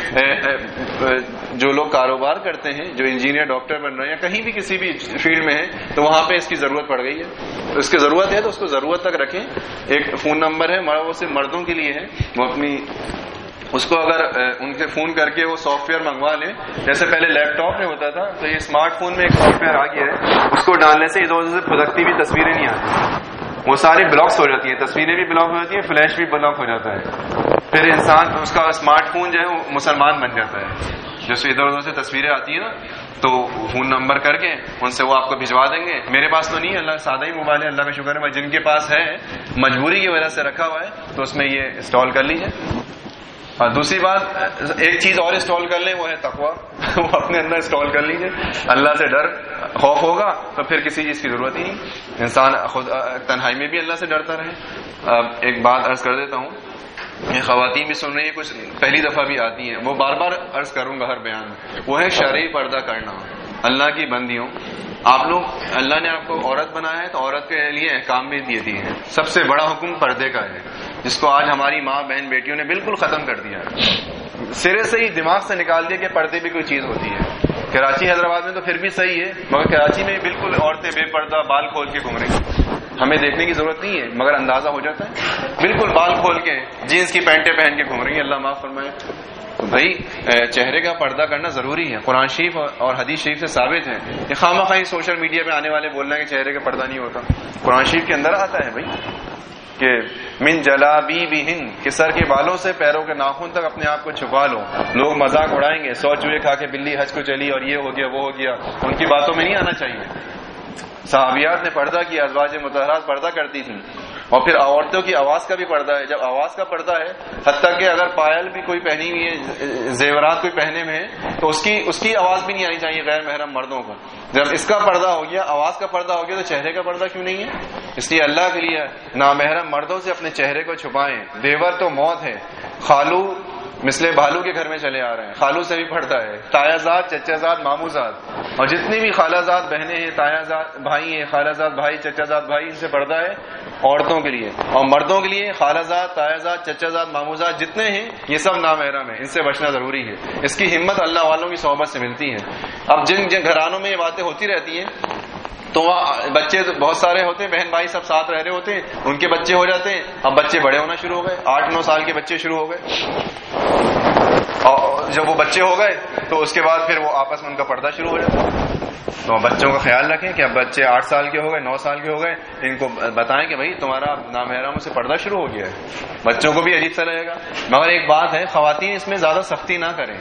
کیونکہ جو لوگ کاروبار کرتے ہیں، جو انجینئر، ڈاکٹر بن رہے ہیں، یا کہیں بھی کسی بھی فیلڈ میں ہیں، تو وہاں پہ اس کی ضرورت پڑ گئی ہے. تو اس کی ضرورت ہے تو اس کو ضرورت تک رکھیں. ایک فون نمبر ہے، وہ صرف مردوں کے لیے ہے، وہ اپنی اس کو اگر ان سے فون کر کے وہ سافٹ ویئر منگوا لیں، جیسے پہلے لیپ ٹاپ میں ہوتا تھا، تو یہ اسمارٹ فون میں ایک سافٹ ویئر آ گیا ہے، اس کو ڈالنے سے ادھر ادھر سے پھدکتی ہوئی تصویریں نہیں آتی، وہ ساری بلاکس ہو جاتی ہیں، تصویریں بھی بلاک ہو جاتی ہیں، فلیش بھی بلاک ہو جاتا ہے. پھر انسان اس کا اسمارٹ فون جو ہے وہ مسلمان بن جاتا ہے. جیسے ادھر ادھر سے تصویریں آتی ہیں نا، تو فون نمبر کر کے ان سے وہ آپ کو بھجوا دیں گے. میرے پاس تو نہیں ہے، اللہ سادہ ہی موبائل ہے، اللہ کا شکر ہے. جن کے پاس ہے، مجبوری کی وجہ سے رکھا ہوا ہے، تو اس میں یہ انسٹال کر لیجیے. اور دوسری بات، ایک چیز اور انسٹال کر لیں، وہ ہے تقویٰ. وہ اپنے اندر انسٹال کر لیجیے. اللہ سے ڈر، خوف ہوگا تو پھر کسی چیز کی ضرورت ہی نہیں. انسان خود تنہائی میں بھی اللہ سے ڈرتا رہے. اب ایک بات عرض کر دیتا ہوں، یہ خواتین بھی سن رہی ہیں، کچھ پہلی دفعہ بھی آتی ہیں، وہ بار بار عرض کروں گا ہر بیان میں، وہ ہے شرعی پردہ کرنا. اللہ کی بندیوں، آپ لوگ، اللہ نے آپ کو عورت بنایا ہے تو عورت کے لیے احکام بھی دیے ہیں. سب سے بڑا حکم پردے کا ہے، جس کو آج ہماری ماں بہن بیٹیوں نے بالکل ختم کر دیا ہے، سرے سے ہی دماغ سے نکال دیا کہ پردے بھی کوئی چیز ہوتی ہے. کراچی، حیدرآباد میں تو پھر بھی صحیح ہے، مگر کراچی میں بالکل عورتیں بے پردہ بال کھول کے گھوم رہی ہیں. ہمیں دیکھنے کی ضرورت نہیں ہے، مگر اندازہ ہو جاتا ہے، بالکل بال کھول کے جینس کی پینٹیں پہن کے گھوم رہی ہیں. اللہ معاف فرمائے. تو بھائی چہرے کا پردہ کرنا ضروری ہے، قرآن شریف اور حدیث شریف سے ثابت ہے. یہ خواہ مخواہ سوشل میڈیا پہ آنے والے بول رہے ہیں کہ چہرے کا پردہ نہیں ہوتا، قرآن شریف کے اندر آتا ہے بھائی. کہ من جلابیبہن کہ سر کے بالوں سے پیروں کے ناخن تک اپنے آپ کو چھپا لو. لوگ مذاق اڑائیں گے 100 چوہے کھا کے بلی حج کو چلی اور یہ ہو گیا وہ ہو گیا, ان کی باتوں میں نہیں آنا چاہیے. صحابیات نے پردہ کیا, ازواج مطہرات پردہ کرتی تھیں. اور پھر عورتوں کی آواز کا بھی پردہ ہے. جب آواز کا پردہ ہے, حتیٰ کہ اگر پائل بھی کوئی پہنی ہوئی ہے, زیورات کوئی پہنے میں ہے, تو اس کی آواز بھی نہیں آنی چاہیے غیر محرم مردوں کو. جب اس کا پردہ ہو گیا, آواز کا پردہ ہو گیا, تو چہرے کا پردہ کیوں نہیں ہے؟ اس لیے اللہ کے لیے نامحرم مردوں سے اپنے چہرے کو چھپائیں. دیور تو موت ہے. خالو مثل بھالو کے گھر میں چلے آ رہے ہیں, خالو سے بھی پڑتا ہے. تایا زاد, چچا زاد, مامو زاد, اور جتنی بھی خالہ زاد بہنیں ہیں, تایا زاد بھائی ہیں, خالہ زاد بھائی, چچا زاد بھائی, ان سے پردہ ہے عورتوں کے لیے. اور مردوں کے لیے خالہ زاد, تایا زاد, چچا زاد, مامو زاد جتنے ہیں یہ سب نامحرم ہیں, ان سے بچنا ضروری ہے. اس کی ہمت اللہ والوں کی صحبت سے ملتی ہے. اب جن گھرانوں میں یہ باتیں ہوتی رہتی ہیں تو وہاں بچے بہت سارے ہوتے ہیں, بہن بھائی سب ساتھ رہ رہے ہوتے ہیں, ان کے بچے ہو جاتے ہیں. اب بچے بڑے ہونا شروع ہو گئے, 8-9 سال کے بچے شروع ہو گئے. اور جب وہ بچے ہو گئے تو اس کے بعد پھر وہ آپس میں ان کا پردہ شروع ہو جاتا ہے. تو بچوں کا خیال رکھیں کہ اب بچے 8 سال کے ہو گئے, 9 سال کے ہو گئے, ان کو بتائیں کہ بھائی تمہارا نامحرموں سے پردہ شروع ہو گیا ہے. بچوں کو بھی عجیب سا لگے گا. مگر ایک بات ہے, خواتین اس میں زیادہ سختی نہ کریں.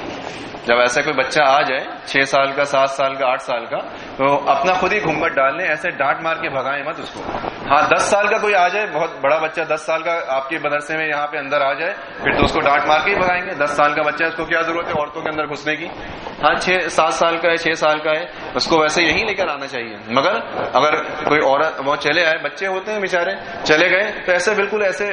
جب ایسا کوئی بچہ آ جائے 6 سال کا, 7 سال کا, 8 سال کا, تو اپنا خود ہی گھونگھٹ ڈال لیں, ایسے ڈانٹ مار کے بھگائیں مت اس کو. ہاں 10 سال کا کوئی آ جائے, بہت بڑا بچہ 10 سال کا آپ کے مدرسے میں یہاں پہ اندر آ جائے, پھر تو اس کو ڈانٹ مار کے ہی بھگائیں گے. 10 سال کا بچہ ہے, اس کو کیا ضرورت ہے عورتوں کے اندر گھسنے کی. ہاں 7 سال کا ہے, 6 سال کا ہے, اس کو ویسے یہی لے کر آنا چاہیے. مگر اگر کوئی عورت وہ چلے آئے, بچے ہوتے ہیں بیچارے چلے گئے, تو ایسے بالکل ایسے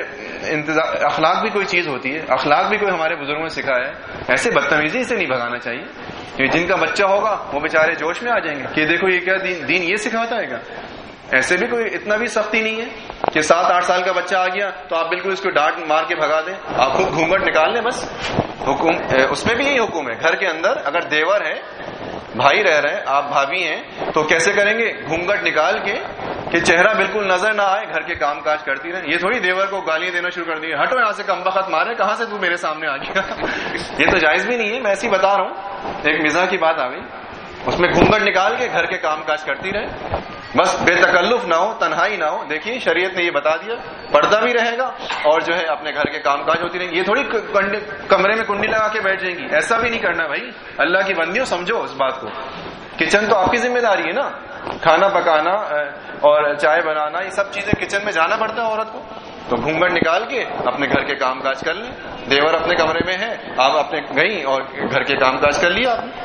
اخلاق بھی کوئی چیز ہوتی ہے, اخلاق بھی کوئی ہمارے بزرگوں نے سکھایا ہے. ایسے بدتمیزی سے نہیں بھگانا چاہیے. جن کا بچہ ہوگا وہ بیچارے جوش میں آ جائیں گے کہ دیکھو یہ کیا دین یہ سکھاتا ہے گا. ایسے بھی کوئی اتنا بھی سختی نہیں ہے کہ 7-8 سال کا بچہ آ گیا تو آپ بالکل اس کو ڈانٹ مار کے بھگا دیں. آپ خود گھونگھٹ نکال لیں بس. حکم اس میں بھی یہی حکم ہے. گھر کے اندر اگر دیور ہے, بھائی رہ رہے ہیں, آپ بھابھی ہیں, تو کیسے کریں گے؟ گھونگھٹ نکال کے کہ چہرہ بالکل نظر نہ آئے, گھر کے کام کاج کرتی رہیں. یہ تھوڑی دیور کو گالیاں دینا شروع کر دی, ہٹو یہاں سے کمبخت مارے, کہاں سے تو میرے سامنے آ گیا. یہ تو جائز بھی نہیں ہے, میں ایسے ہی بتا رہا ہوں, ایک مزاح کی بات آ گئی. اس میں گھونگھٹ نکال کے گھر کے کام کاج کرتی رہے, بس بے تکلف نہ ہو, تنہائی نہ ہو. دیکھیے شریعت نے یہ بتا دیا, پردہ بھی رہے گا اور جو ہے اپنے گھر کے کام کاج ہوتی رہیں گی. یہ تھوڑی کمرے میں کنڈی لگا کے بیٹھ جائیں گی, ایسا بھی نہیں کرنا بھائی. اللہ کی بندیوں سمجھو اس بات کو. کچن تو آپ کی ذمہ داری ہے نا, کھانا پکانا اور چائے بنانا, یہ سب چیزیں کچن میں جانا پڑتا ہے عورت کو. تو گھونگھٹ نکال کے اپنے گھر کے کام کاج کر لیں. دیور اپنے کمرے میں ہے, آپ اپنے گئیں اور گھر کے کام کاج کر لیا آپ نے.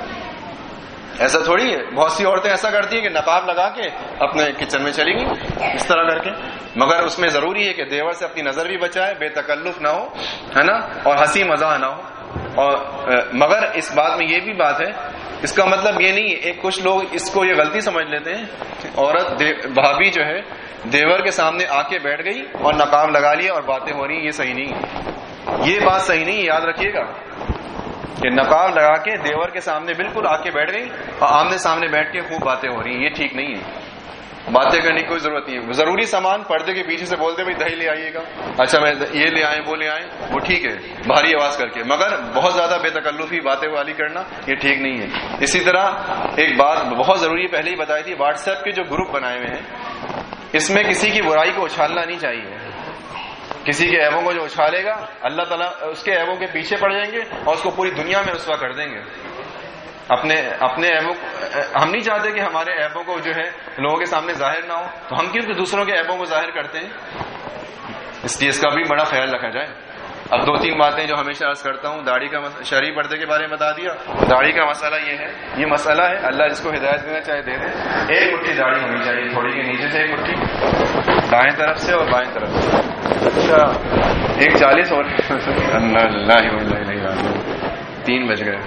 ایسا تھوڑی ہے. بہت سی عورتیں ایسا کرتی ہیں کہ نقاب لگا کے اپنے کچن میں چلی گئی اس طرح کر کے. مگر اس میں ضروری ہے کہ دیور سے اپنی نظر بھی بچائے, بے تکلف نہ ہو, ہے نا, اور ہنسی مزاح نہ ہو. اور مگر اس بات میں یہ بھی بات ہے, اس کا مطلب یہ نہیں ہے, کچھ لوگ اس کو یہ غلطی سمجھ لیتے ہیں کہ عورت بھابھی جو ہے دیور کے سامنے آ کے بیٹھ گئی اور نقاب لگا لیا اور باتیں ہو رہی ہیں. یہ صحیح نہیں ہے, یہ بات صحیح نہیں ہے. یاد رکھیے گا کہ نقاب لگا کے دیور کے سامنے بالکل آ کے بیٹھ گئی اور آمنے سامنے بیٹھ کے خوب باتیں ہو رہی ہیں, یہ ٹھیک نہیں ہے. باتیں کرنے کی کوئی ضرورت نہیں ہے. ضروری سامان پردے کے پیچھے سے بولتے بھائی دہی لے آئیے گا, اچھا میں یہ لے آئیں وہ لے آئیں, وہ ٹھیک ہے بھاری آواز کر کے. مگر بہت زیادہ بے تکلفی باتیں والی کرنا یہ ٹھیک نہیں ہے. اسی طرح ایک بات بہت ضروری پہلے ہی بتائی تھی, واٹس ایپ کے جو گروپ بنائے ہوئے ہیں اس میں کسی کی برائی کو اچھالنا نہیں چاہیے. کسی کے عیبوں کو جو اچھالے گا اللہ تعالیٰ اس کے عیبوں کے پیچھے پڑ جائیں گے اور اس کو پوری دنیا میں رسوا کر دیں گے. اپنے عیبوں, ہم نہیں چاہتے کہ ہمارے عیبوں کو جو ہے لوگوں کے سامنے ظاہر نہ ہو, تو ہم کیوں کہ دوسروں کے عیبوں کو ظاہر کرتے ہیں. اس لیے اس کا بھی بڑا خیال رکھا جائے. اب 2-3 باتیں جو ہمیشہ عرض کرتا ہوں. داڑھی کا شرعی پردے کے بارے میں بتا دیا. داڑھی کا مسئلہ یہ ہے, یہ مسئلہ ہے, اللہ جس کو ہدایت دینا چاہے دے دے. 1 مٹھی داڑھی ہونی چاہیے, تھوڑی کے نیچے سے 1 مٹھی, دائیں طرف سے اور بائیں طرف سے. اچھا 1:40 اور اللہ 3 بج گئے.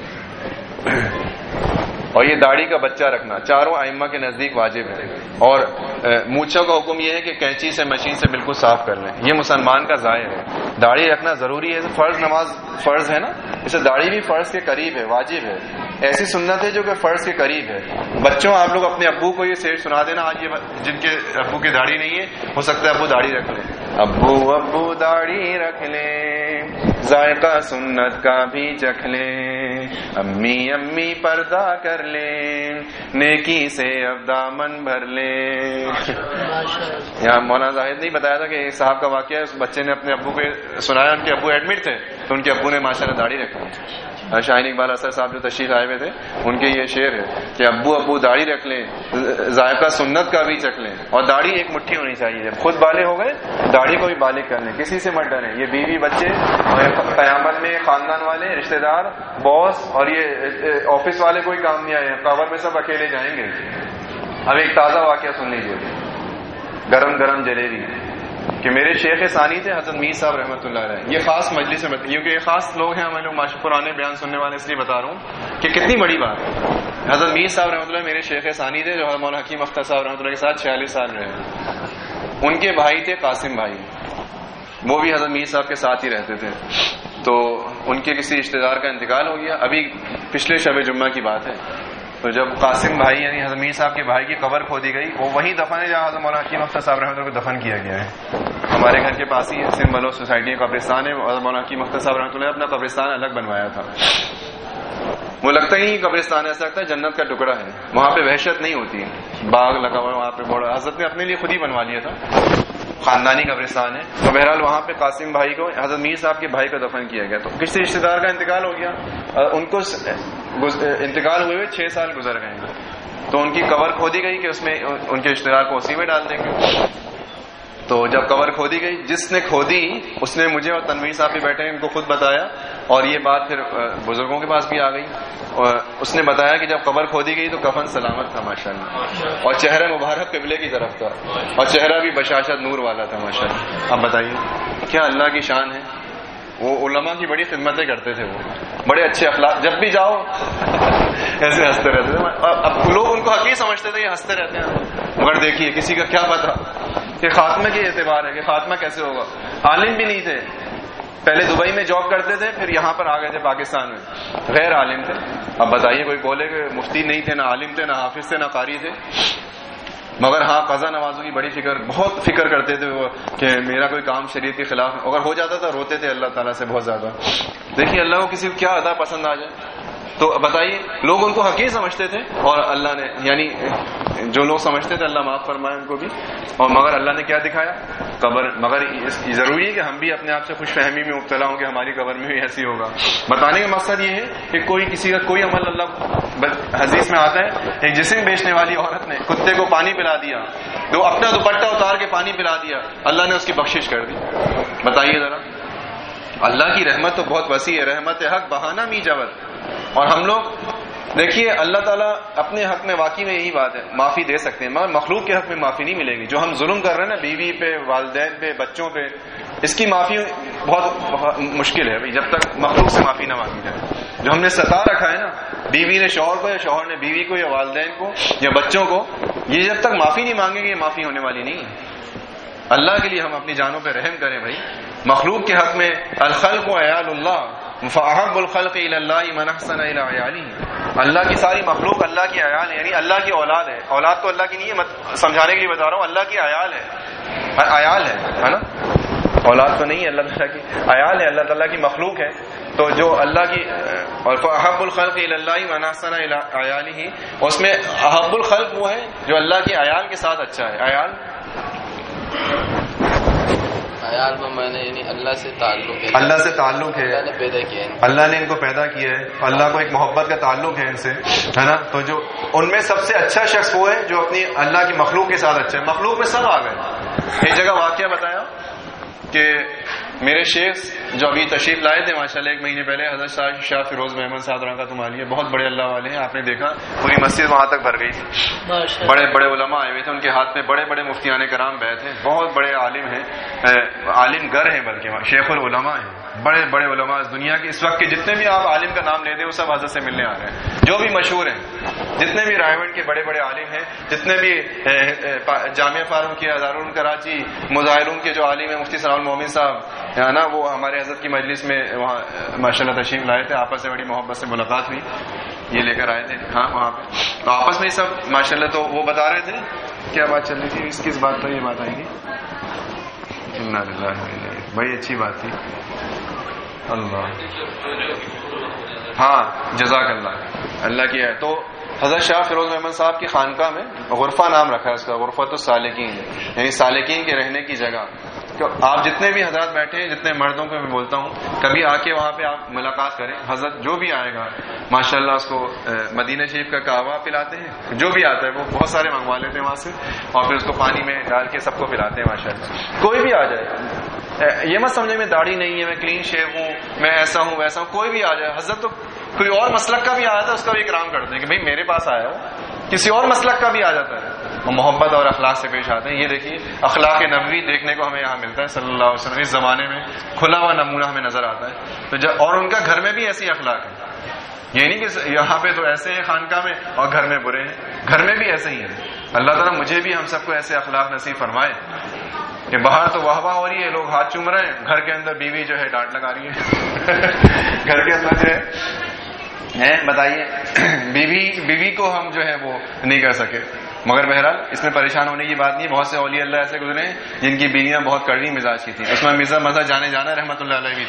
اور یہ داڑھی کا بچہ رکھنا چاروں ائمہ کے نزدیک واجب ہے. اور مونچھوں کا حکم یہ ہے کہ کینچی سے مشین سے بالکل صاف کر لیں. یہ مسلمان کا ظاہر ہے. داڑھی رکھنا ضروری ہے. فرض نماز فرض ہے نا, اسے داڑھی بھی فرض کے قریب ہے, واجب ہے. ایسی سنت ہے جو کہ فرض کے قریب ہے. بچوں آپ لوگ اپنے ابو کو یہ شعر سنا دینا, آج یہ جن کے ابو کی داڑھی نہیں ہے ہو سکتا ہے ابو داڑھی رکھ لیں. ابو ابو داڑھی رکھ لیں, ذائقہ سنت کا بھی چکھ لیں، امی امی پردہ کر لیں، نیکی سے اب دامن بھر لیں۔ یہاں مولانا زاہد نہیں بتایا تھا کہ ایک صاحب کا واقعہ ہے، اس بچے نے اپنے ابو کو سنایا، ان کے ابو ایڈمٹ تھے تو ان کے ابو نے ماشاءاللہ داڑھی رکھی۔ شاہین اقبال اسد صاحب جو تشریف آئے ہوئے تھے ان کے یہ شعر ہے کہ ابو داڑھی رکھ لیں، ذائقہ سنت کا بھی چکھ لیں، اور داڑھی ایک مٹھی ہونی چاہیے، جب خود بالغ ہو گئے داڑھی کو بھی بالغ کر لیں، کسی سے مت ڈریں۔ یہ بیوی بچے قیامت میں خاندان والے رشتہ دار باس اور یہ آفس والے کوئی کام نہیں آئے، قبر میں سب اکیلے جائیں گے۔ اب ایک تازہ واقعہ سن لیجیے، گرم گرم جلیبی کہ میرے شیخ ثانی تھے حضرت میر صاحب رحمۃ اللہ علیہ۔ یہ خاص مجلس میں کیونکہ یہ خاص لوگ ہیں، ہمیں لوگ پرانے بیان سننے والے، اس لیے بتا رہا ہوں کہ کتنی بڑی بات ہے۔ حضرت میر صاحب رحمۃ اللہ میرے شیخ ثانی تھے جو حضرت مولانا حکیم اختر صاحب رحمۃ اللہ کے ساتھ 46 سال رہے۔ ان کے بھائی تھے قاسم بھائی، وہ بھی حضرت میر صاحب کے ساتھ ہی رہتے تھے۔ تو ان کے کسی رشتہ دار کا انتقال ہو گیا، ابھی پچھلے شب جمعہ کی بات ہے۔ تو جب قاسم بھائی یعنی حضرت میر صاحب کے بھائی کی قبر کھودی گئی، وہ وہی دفن ہے جہاں حضرت مولانا حکیم اختر صاحب رحمۃ اللہ کو دفن کیا گیا ہے۔ ہمارے گھر کے پاس ہی سندھ بلوچ سوسائٹی کا قبرستان ہے، حضرت مولانا حکیم اختر صاحب رحمۃ اللہ نے اپنا قبرستان الگ بنوایا تھا۔ وہ لگتا ہی نہیں قبرستان ایسا لگتا ہے جنت کا ٹکڑا ہے، وہاں پہ وحشت نہیں ہوتی، باغ لگا ہوا ہے وہاں پہ، بڑا حضرت نے اپنے لیے خود ہی بنوا لیا تھا، خاندانی قبرستان ہے۔ تو بہرحال وہاں پہ قاسم بھائی کو حضرت میر صاحب کے بھائی کا دفن کیا گیا۔ تو کسی رشتے دار کا انتقال ہو گیا، ان کو انتقال ہوئے 6 سال گزر گئے، تو ان کی قبر کھودی گئی کہ اس میں ان کے رشتے دار کو اسی میں ڈال دیں گے۔ تو جب قبر کھودی گئی، جس نے کھودی اس نے مجھے اور تنویر صاحب بھی بیٹھے ہیں ان کو خود بتایا، اور یہ بات پھر بزرگوں کے پاس بھی آ گئی، اور اس نے بتایا کہ جب قبر کھودی گئی تو کفن سلامت تھا ماشاءاللہ، اور چہرہ مبارک قبلے کی طرف تھا، اور چہرہ بھی بشاشت نور والا تھا ماشاءاللہ۔ اب بتائیے کیا اللہ کی شان ہے۔ وہ علماء کی بڑی خدمتیں کرتے تھے، وہ بڑے اچھے اخلاق، جب بھی جاؤ ایسے ہنستے رہتے تھے۔ اب لوگ ان کو حقیقی سمجھتے تھے یہ ہنستے رہتے ہیں، مگر دیکھیے کسی کا کیا پتا کہ خاتمے کے اعتبار ہے کہ خاتمہ کیسے ہوگا۔ عالم بھی نہیں تھے، پہلے دبئی میں جاب کرتے تھے، پھر یہاں پر آ گئے تھے پاکستان میں، غیر عالم تھے۔ اب بتائیے کوئی بولے کہ مفتی نہیں تھے، نہ عالم تھے، نہ حافظ تھے، نہ قاری تھے، مگر ہاں قضا نوازوں کی بڑی فکر، بہت فکر کرتے تھے وہ کہ میرا کوئی کام شریعت کے خلاف، اگر ہو جاتا تھا روتے تھے اللہ تعالیٰ سے بہت زیادہ۔ دیکھیے اللہ کو کسی کو کیا ادا پسند آ جائے، تو بتائیے لوگ ان کو حقیقی سمجھتے تھے، اور اللہ نے یعنی جو لوگ سمجھتے تھے اللہ معاف فرمائے ان کو بھی، اور مگر اللہ نے کیا دکھایا قبر۔ مگر ضروری ہے کہ ہم بھی اپنے آپ سے خوش فہمی میں مبتلا ہوں کہ ہماری قبر میں بھی ایسی ہوگا۔ بتانے کا مقصد یہ ہے کہ کوئی کسی کا کوئی عمل، اللہ حدیث میں آتا ہے ایک جسم بیچنے والی عورت نے کتے کو پانی پلا دیا، تو اپنا دوپٹہ اتار کے پانی پلا دیا، اللہ نے اس کی بخشش کر دی۔ بتائیے ذرا، اللہ کی رحمت تو بہت وسیع ہے، رحمت حق بہانہ می جبر۔ اور ہم لوگ دیکھیے اللہ تعالیٰ اپنے حق میں واقعی میں یہی بات ہے معافی دے سکتے ہیں، مگر مخلوق کے حق میں معافی نہیں ملے گی۔ جو ہم ظلم کر رہے ہیں نا بیوی پہ، والدین پہ، بچوں پہ، اس کی معافی بہت مشکل ہے بھائی، جب تک مخلوق سے معافی نہ مانگی جائے۔ جو ہم نے ستا رکھا ہے نا بیوی نے شوہر کو، یا شوہر نے بیوی کو، یا والدین کو، یا بچوں کو، یہ جب تک معافی نہیں مانگیں گے یہ معافی ہونے والی نہیں ہے۔ اللہ کے لیے ہم اپنی جانوں پہ رحم کریں بھائی۔ مخلوق کے حق میں الخلق عیال اللہ فاحب الخلق الی اللہ من احسن الی عیالہ، اللہ کی ساری مخلوق اللہ کی عیال ہے، یعنی اللہ کی اولاد ہے۔ اولاد تو اللہ کی نہیں ہے، سمجھانے کے لیے بتا رہا ہوں، اللہ کی عیال ہے، عیال ہے نا، اولاد تو نہیں ہے، اللہ تعالیٰ کی عیال ہے، اللہ تعالیٰ کی مخلوق ہے۔ تو جو اللہ کی اور فاحب الخلق الی اللہ من احسن الی عیالہ، اس میں احب الخلق وہ ہے جو اللہ کی عیال کے ساتھ اچھا ہے۔ عیال میں میں نے یعنی اللہ سے تعلق ہے، اللہ سے تعلق ہے، اللہ نے پیدا کیا ہے، اللہ نے ان کو پیدا کیا ہے، اللہ کو ایک محبت کا تعلق ہے ان سے، ہے نا۔ تو جو ان میں سب سے اچھا شخص وہ ہے جو اپنی اللہ کی مخلوق کے ساتھ اچھا ہے۔ مخلوق میں سب آ گئے۔ ایک جگہ واقعہ بتایا کہ میرے شیخ جو ابھی تشریف لائے تھے ماشاءاللہ 1 مہینے پہلے، حضرت شاہ فیروز محمد صاحب رحمۃ اللہ علیہ، بہت بڑے اللہ والے ہیں، آپ نے دیکھا پوری مسجد وہاں تک بھر گئی تھی، بڑے بڑے علماء آئے ہوئے تھے، ان کے ہاتھ میں بڑے بڑے مفتیان کرام بیٹھے ہیں، بہت بڑے عالم ہیں، عالم گر ہیں، بلکہ شیخ العلماء ہیں، بڑے بڑے علماء اس دنیا کے اس وقت کے جتنے بھی آپ عالم کا نام لے دیں وہ سب حضرت سے ملنے آ رہے ہیں، جو بھی مشہور ہیں، جتنے بھی رائے کے بڑے بڑے عالم ہیں، جتنے بھی جامعہ فاروقیہ کے ہزارون کراچی مظاہرون کے جو عالم ہیں، مفتی ثناء المومن صاحب ہے نا، وہ ہمارے حضرت کی مجلس میں وہاں ماشاءاللہ تشریف لائے تھے، آپس میں بڑی محبت سے ملاقات ہوئی، یہ لے کر آئے تھے ہاں وہاں پہ، تو آپس میں سب ماشاءاللہ، تو وہ بتا رہے تھے کیا بات چل رہی تھی، کس بات پر یہ بات آئے گی، بڑی اچھی بات تھی، اللہ. ہاں جزاک اللہ. اللہ کی ہے. تو حضرت شاہ فیروز احمد صاحب کی خانقاہ میں غرفہ نام رکھا ہے اس کا, غرفۃ السالکین, یعنی سالکین کے رہنے کی جگہ. آپ جتنے بھی حضرات بیٹھے ہیں, جتنے مردوں کو میں بولتا ہوں, کبھی آ کے وہاں پہ آپ ملاقات کریں. حضرت جو بھی آئے گا ماشاءاللہ اس کو مدینہ شریف کا قہوہ پلاتے ہیں, جو بھی آتا ہے وہ بہت سارے منگوا لیتے ہیں وہاں سے, اور پھر اس کو پانی میں ڈال کے سب کو پلاتے ہیں ماشاءاللہ. کوئی بھی آ جائے, یہ مت سمجھے میں داڑھی نہیں ہے, میں کلین شیو ہوں, میں ایسا ہوں ویسا ہوں, کوئی بھی آ جائے. حضرت تو کوئی اور مسلک کا بھی آیا تھا اس کا بھی اکرام کرتے ہیں کہ بھائی میرے پاس آیا ہو. کسی اور مسلک کا بھی آ جاتا ہے, وہ محبت اور اخلاق سے پیش آتے ہیں. یہ دیکھیے اخلاق نبوی دیکھنے کو ہمیں یہاں ملتا ہے صلی اللہ علیہ وسلم. اس زمانے میں کھلا ہوا نمونہ ہمیں نظر آتا ہے. تو اور ان کا گھر میں بھی ایسی اخلاق ہے. یہ نہیں کہ یہاں پہ تو ایسے ہیں خانقاہ میں اور گھر میں برے ہیں, گھر میں بھی ایسے ہی ہیں. اللہ تعالیٰ مجھے بھی ہم سب کو ایسے اخلاق نصیب فرمائے کہ باہر تو واہ واہ ہو رہی ہے, لوگ ہاتھ چوم رہے ہیں, گھر کے اندر بیوی جو ہے ڈانٹ لگا رہی ہے. گھر کے اندر جو ہے بتائیے, بیوی کو ہم جو ہے وہ نہیں کر سکے. مگر بہرحال اس میں پریشان ہونے کی بات نہیں. بہت سے اولیاء اللہ ایسے گزرے ہیں جن کی بیویاں بہت کڑوی مزاج کی تھیں. اس میں مزہ جانے جانا رحمت اللہ علیہ بھی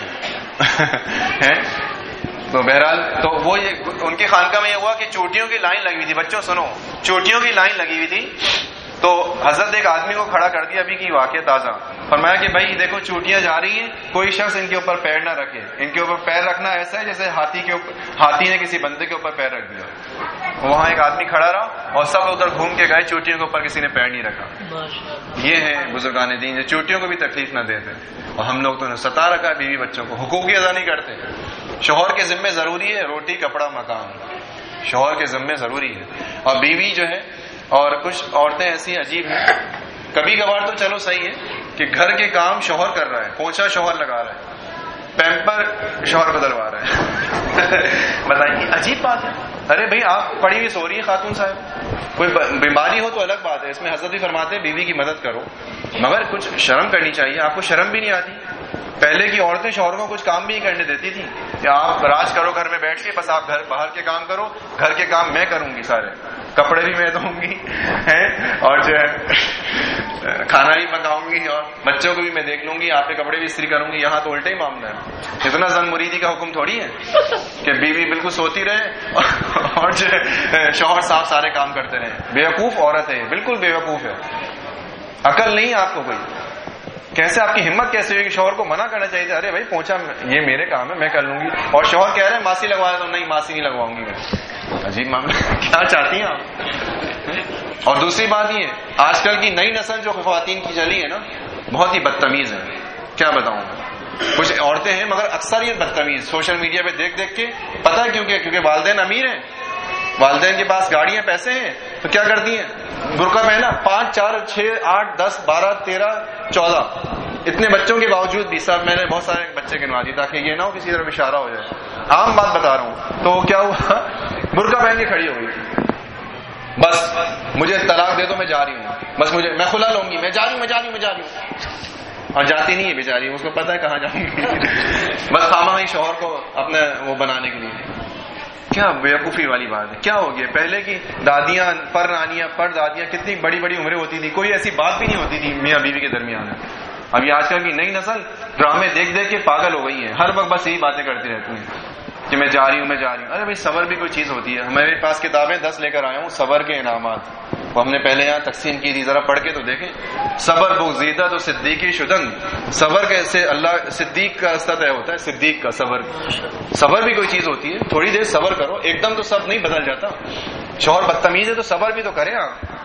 تھے. تو بہرحال تو وہ ان کی خانقاہ میں یہ ہوا کہ چوٹیوں کی لائن لگی ہوئی تھی. بچوں سنو, چوٹیوں کی لائن لگی ہوئی تھی. تو حضرت ایک آدمی کو کھڑا کر دیا, ابھی کی واقعہ تازہ, فرمایا کہ بھائی دیکھو چوٹیاں جا رہی ہیں, کوئی شخص ان کے اوپر پیر نہ رکھے. ان کے اوپر پیر رکھنا ایسا ہے جیسے ہاتھی نے کسی بندے کے اوپر پیر رکھ دیا. وہاں ایک آدمی کھڑا رہا اور سب ادھر گھوم کے گئے, چوٹیوں کے اوپر کسی نے پیر نہیں رکھا. یہ ہیں بزرگان دین جو چوٹیوں کو بھی تکلیف نہ دیتے. اور ہم لوگ تو ستا رکھا ہے بیوی بچوں کو, حقوق کی ادا نہیں کرتے. شوہر کے ذمے ضروری ہے روٹی کپڑا مکان, شوہر کے ذمے ضروری ہے. اور بیوی جو ہے, اور کچھ عورتیں ایسی عجیب ہیں, کبھی کبھار تو چلو صحیح ہے کہ گھر کے کام شوہر کر رہا ہے, پوچھا شوہر لگا رہا ہے, پیمپر شوہر بدلوا رہا ہے. بتائیے عجیب بات ہے. ارے بھائی آپ پڑی ہوئی سو رہی ہے خاتون صاحب, کوئی بیماری ہو تو الگ بات ہے, اس میں حضرت بھی فرماتے ہیں بیوی کی مدد کرو, مگر کچھ شرم کرنی چاہیے. آپ کو شرم بھی نہیں آتی. پہلے کی عورتیں شوہروں کو کچھ کام بھی نہیں کرنے دیتی تھی کہ آپ راج کرو گھر میں بیٹھ کے, بس آپ باہر کے کام کرو, گھر کے کام میں کروں گی سارے, کپڑے بھی میں دھوں گی اور جو ہے کھانا بھی پکاؤں گی اور بچوں کو بھی میں دیکھ لوں گی, آپ کے کپڑے بھی استری کروں گی. یہاں تو الٹا ہی معاملہ ہے. اتنا زن مریدی کا حکم تھوڑی ہے کہ بیوی بالکل سوتی رہے اور جو ہے شوہر صاحب سارے کام کرتے رہے. بیوقوف عورت ہے, بالکل بیوقوف ہے, عقل نہیں آپ کو کوئی. کیسے آپ کی ہمت کیسے ہوئی کہ شوہر کو منع کرنا چاہیے, ارے بھائی پوچھا یہ میرے کام ہے میں کر لوں گی, اور شوہر کہہ رہے ہیں ماسی لگوایا تو نہیں ماسی نہیں لگواؤں گی میں. عجیب معاملہ, کیا چاہتی ہیں آپ. اور دوسری بات یہ ہے, آج کل کی نئی نسل جو خواتین کی چلی ہے نا, بہت ہی بدتمیز ہے. کیا بتاؤں, کچھ عورتیں ہیں مگر اکثر یہ بدتمیز. سوشل میڈیا پہ دیکھ دیکھ کے, پتہ ہے کیونکہ والدین امیر ہیں, والدین کے پاس گاڑیاں پیسے ہیں, تو کیا کرتی ہیں, برقع پہنا, 5 4 6 8 10 12 13 14 اتنے بچوں کے باوجود بھی. صاحب میں نے بہت سارے بچے گنوا دی تاکہ یہ نہ ہو کسی طرف اشارہ ہو جائے, عام بات بتا رہا ہوں. تو کیا ہوا, برقع پہن کے کھڑی ہو گئی, بس مجھے طلاق دے دو میں جا رہی ہوں, بس میں کھلا لوں گی, میں جا رہی ہوں. اور جاتی نہیں ہے بیچاری, اس کو پتا ہے کہاں جاؤں گی, بس خامخواہ شوہر کو اپنے وہ بنانے کے لیے. کیا بیوقوفی والی بات ہے. کیا ہو گیا, پہلے کی دادیاں پر نانیاں پر دادیاں کتنی بڑی بڑی عمریں ہوتی تھی, کوئی ایسی بات بھی نہیں ہوتی تھی میاں بیوی کے درمیان. ابھی آج کل کی نئی نسل ڈرامے دیکھ دیکھ کے پاگل ہو گئی ہے, ہر وقت بس یہی باتیں کرتی رہتی ہیں کہ میں جا رہی ہوں. ارے بھائی صبر بھی کوئی چیز ہوتی ہے. ہمارے پاس کتابیں 10 لے کر آیا ہوں, صبر کے انعامات, وہ ہم نے پہلے یہاں تقسیم کی تھی, ذرا پڑھ کے تو دیکھیں. صبر بغضیدہ تو صدیقی شدن, صبر کیسے اللہ صدیق کا راستہ طے ہوتا ہے, صدیق کا صبر بھی کوئی چیز ہوتی ہے. تھوڑی دیر صبر کرو, ایک دم تو سب نہیں بدل جاتا. شوہر بدتمیز ہے تو صبر بھی تو کریں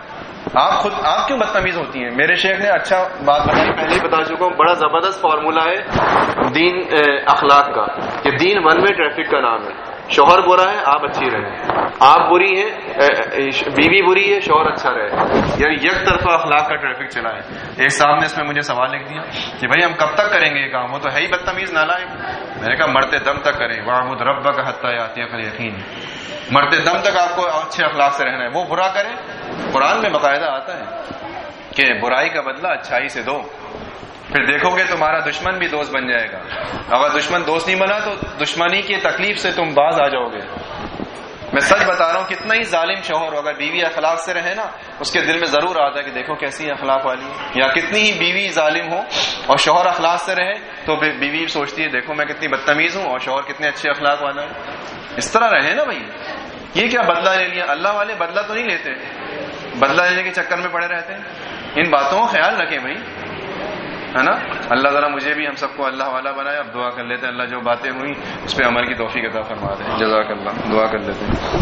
آپ کیوں بدتمیز ہوتی ہیں. میرے شیخ نے اچھا بات بتائی, پہلے ہی بتا چکا ہوں, بڑا زبردست فارمولا ہے دین اخلاق کا, کہ دین ون وے ٹریفک کا نام ہے. شوہر برا ہے آپ اچھی رہے, آپ بری ہے بیوی بری ہے شوہر اچھا رہے, یعنی یک طرفہ اخلاق کا ٹریفک چلا ہے. ایک صاحب نے اس میں مجھے سوال لکھ دیا کہ بھائی ہم کب تک کریں گے یہ کام, وہ تو ہے ہی بدتمیز نالائق. میں نے کہا مرتے دم تک کریں, وَاعْبُدْ رَبَّكَ حَتَّىٰ يَأْتِيَكَ الْيَقِينُ. مرتے دم تک آپ کو اچھے اخلاق سے رہنا ہے. وہ برا کرے, قرآن میں باقاعدہ آتا ہے کہ برائی کا بدلہ اچھائی سے دو, پھر دیکھو گے تمہارا دشمن بھی دوست بن جائے گا. اگر دشمن دوست نہیں بنا تو دشمنی کی تکلیف سے تم باز آ جاؤ گے. میں سچ بتا رہا ہوں، کتنا ہی ظالم شوہر ہو، اگر بیوی اخلاق سے رہے نا، اس کے دل میں ضرور آتا ہے کہ دیکھو کیسی اخلاق والی ہے. یا کتنی ہی بیوی ظالم ہو اور شوہر اخلاق سے رہے تو بیوی سوچتی ہے دیکھو میں کتنی بدتمیز ہوں اور شوہر کتنے اچھے اخلاق والا ہے. اس طرح رہے نا بھائی. یہ کیا بدلہ لے لیا؟ اللہ والے بدلہ تو نہیں لیتے، بدلہ لینے کے چکر میں پڑے رہتے ہیں. ان باتوں کا خیال رکھیں بھائی، ہے نا. اللہ تعالیٰ مجھے بھی ہم سب کو اللہ والا بنائے. اب دعا کر لیتے ہیں اللہ جو باتیں ہوئی اس پہ عمل کی توفیق عطا فرما دے. جزاک اللہ. دعا کر لیتے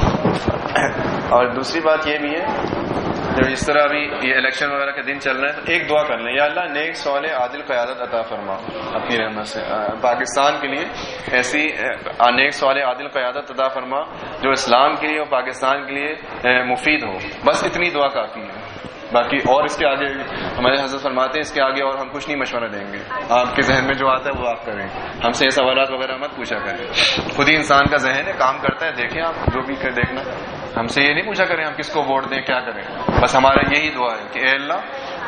ہیں. اور دوسری بات یہ بھی ہے، جب اس طرح ابھی یہ الیکشن وغیرہ کے دن چل رہے ہیں تو ایک دعا کر لیں، یا اللہ نیک صالح عادل قیادت عطا فرما اپنی رحمت سے. پاکستان کے لیے ایسی نیک صالح عادل قیادت عطا فرما جو اسلام کے لیے اور پاکستان کے لیے مفید ہو. بس اتنی دعا کافی ہے. باقی اور اس کے آگے ہمارے حضرت فرماتے ہیں اس کے آگے اور ہم کچھ نہیں مشورہ دیں گے. آپ کے ذہن میں جو آتا ہے وہ آپ کریں، ہم سے یہ سوالات وغیرہ مت پوچھا کریں. خود ہی انسان کا ذہن ہے، کام کرتا ہے، دیکھیں آپ جو بھی دیکھنا. ہم سے یہ نہیں پوچھا کریں ہم کس کو ووٹ دیں کیا کریں. بس ہمارا یہی دعا ہے کہ اے اللہ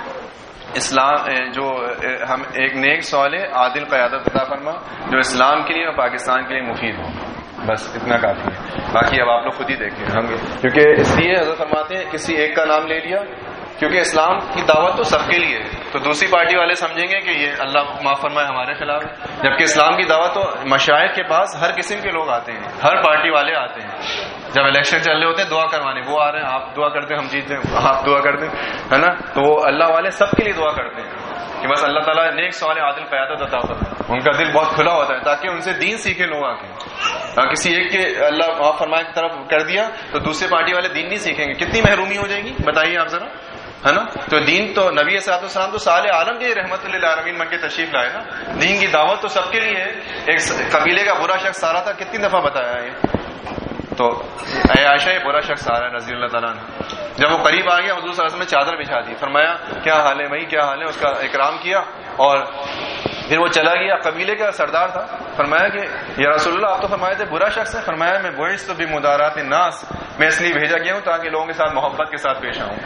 اسلام جو ہم ایک نیک صالح عادل قیادت عطا فرما جو اسلام کے لیے اور پاکستان کے لیے مفید ہو. بس اتنا کافی ہے. باقی اب آپ لوگ خود ہی دیکھیں. ہم کیونکہ اس لیے حضرت فرماتے ہیں کسی ایک کا نام لے لیا کیونکہ اسلام کی دعوت تو سب کے لیے ہے، تو دوسری پارٹی والے سمجھیں گے کہ یہ اللہ معاف فرمائے ہمارے خلاف ہے. جبکہ اسلام کی دعوت تو مشائخ کے پاس ہر قسم کے لوگ آتے ہیں، ہر پارٹی والے آتے ہیں. جب الیکشن چل رہے ہوتے ہیں دعا کروانے وہ آ رہے ہیں، آپ دعا کرتے ہیں ہم جیتے ہیں، آپ دعا کرتے ہیں، ہے نا. تو وہ اللہ والے سب کے لیے دعا کرتے ہیں کہ بس اللہ تعالیٰ نیک صالح عادل قیادت عطا فرمائے. ان کا دل بہت کھلا ہوتا ہے تاکہ ان سے دین سیکھے لوگ آ کے. کسی ایک کے اللہ معاف فرمائے کی طرف کر دیا تو دوسرے پارٹی والے دین نہیں سیکھیں گے. کتنی محرومی ہو جائے گی بتائیے آپ ذرا، ہے نا. تو دین تو نبی صلی اللہ علیہ وسلم تو سارے عالم کے رحمت للعالمین من کے تشریف لائے نا. دین کی دعوت تو سب کے لیے ہے. ایک قبیلے کا برا شخص آ رہا تھا، کتنی دفعہ بتایا ہے. تو اے عائشہ یہ برا شخص آ رہا ہے رضی اللہ تعالیٰ عنہ. جب وہ قریب آ گیا حضور صلی اللہ علیہ وسلم نے چادر بچھا دی، فرمایا کیا حال ہے بھائی کیا حال ہے. اس کا اکرام کیا اور پھر وہ چلا گیا. قبیلے کا سردار تھا. فرمایا کہ یا رسول اللہ آپ تو فرمائے تھے برا شخص ہے. فرمایا میں بعثت بمدارات الناس، میں اس لیے بھیجا گیا ہوں تاکہ لوگوں کے ساتھ محبت کے ساتھ پیش آؤں.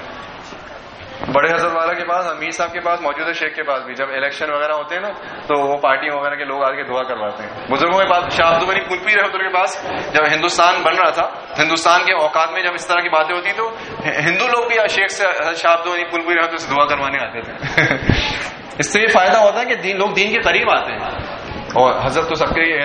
بڑے حضرت والا کے پاس، امیر صاحب کے پاس، موجودہ شیخ کے پاس بھی جب الیکشن وغیرہ ہوتے ہیں نا تو وہ پارٹیوں وغیرہ کے لوگ آ کے دعا کرواتے ہیں. بزرگوں کے پاس، شاہ عبد الغنی پلپی رحمۃ اللہ کے پاس جب ہندوستان بن رہا تھا، ہندوستان کے اوقات میں جب اس طرح کی باتیں ہوتی تو ہندو لوگ بھی شیخ سے شاہ عبد الغنی پلپی رحمۃ اللہ سے دعا کروانے آتے تھے. اس سے یہ فائدہ ہوتا ہے کہ لوگ دین کے قریب آتے ہیں. اور حضرت تو سب کے لیے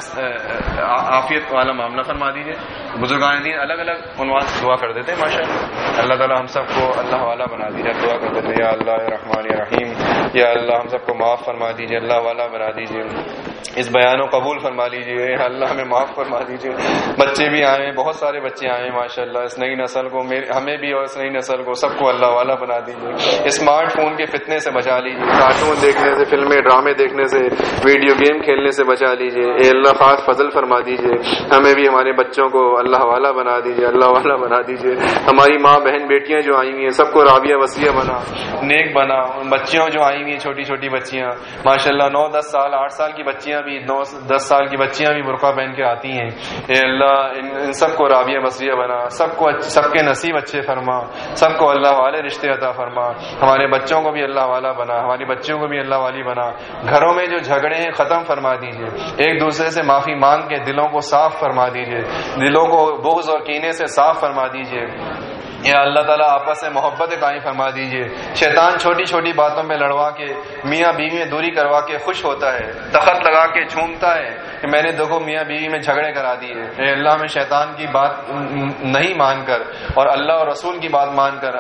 اللہ عافیت والا معاملہ فرما دیجیے. بزرگان دین الگ الگ عنوان سے دعا کر دیتے ہیں ماشاء اللہ. اللہ تعالیٰ ہم سب کو اللہ والا بنا دیجیے. دعا کر دیتے ہیں یا اللہ رحمان رحیم، یا اللہ ہم سب کو معاف فرما دیجیے، اللہ والا بنا دیجیے. اس بیان کو قبول فرما لیجیے. اللہ ہمیں معاف فرما دیجیے. بچے بھی آئے، بہت سارے بچے آئے ماشاء اللہ. اس نئی نسل کو، ہمیں بھی اور اس نئی نسل کو سب کو اللہ والا بنا دیجیے. اسمارٹ فون کے فتنے سے بچا لیجیے، کارٹون دیکھنے سے، فلمیں ڈرامے دیکھنے سے، ویڈیو گیم کھیلنے سے بچا لیجیے. اے اللہ خاص فضل فرما دیجیے. ہمیں بھی ہمارے بچوں کو اللہ والا بنا دیجیے، اللہ والا بنا دیجیے. ہماری ماں بہن بیٹیاں جو آئی ہوئی ہیں سب کو رابعہ وسیع بنا، نیک بنا. بچیاں جو آئی ہوئی ہیں چھوٹی چھوٹی بچیاں ماشاءاللہ 9-10 سال 8 سال کی بچیاں بھی، 9-10 سال کی بچیاں بھی برقع پہن کے آتی ہیں. اے اللہ ان سب کو رابعہ وسیع بنا. سب کے نصیب اچھے فرما. سب کو اللہ والے رشتے عطا فرما. ہمارے بچوں کو بھی اللہ والا بنا، ہماری بچوں کو بھی اللہ والی بنا. گھروں میں جو جھگڑے ہیں ختم فرما دیجیے. ایک دوسرے سے معافی مانگ کے دلوں کو صاف فرما دیجیے. دلوں کو بغض اور کینے سے صاف فرما دیجیے. یا اللہ تعالیٰ آپس میں محبت قائم فرما دیجیے. شیطان چھوٹی چھوٹی باتوں میں لڑوا کے، میاں بیوی میں دوری کروا کے خوش ہوتا ہے، تخت لگا کے جھومتا ہے کہ میں نے دیکھو میاں بیوی میں جھگڑے کرا دیے. اے اللہ میں شیطان کی بات نہیں مان کر اور اللہ اور رسول کی بات مان کر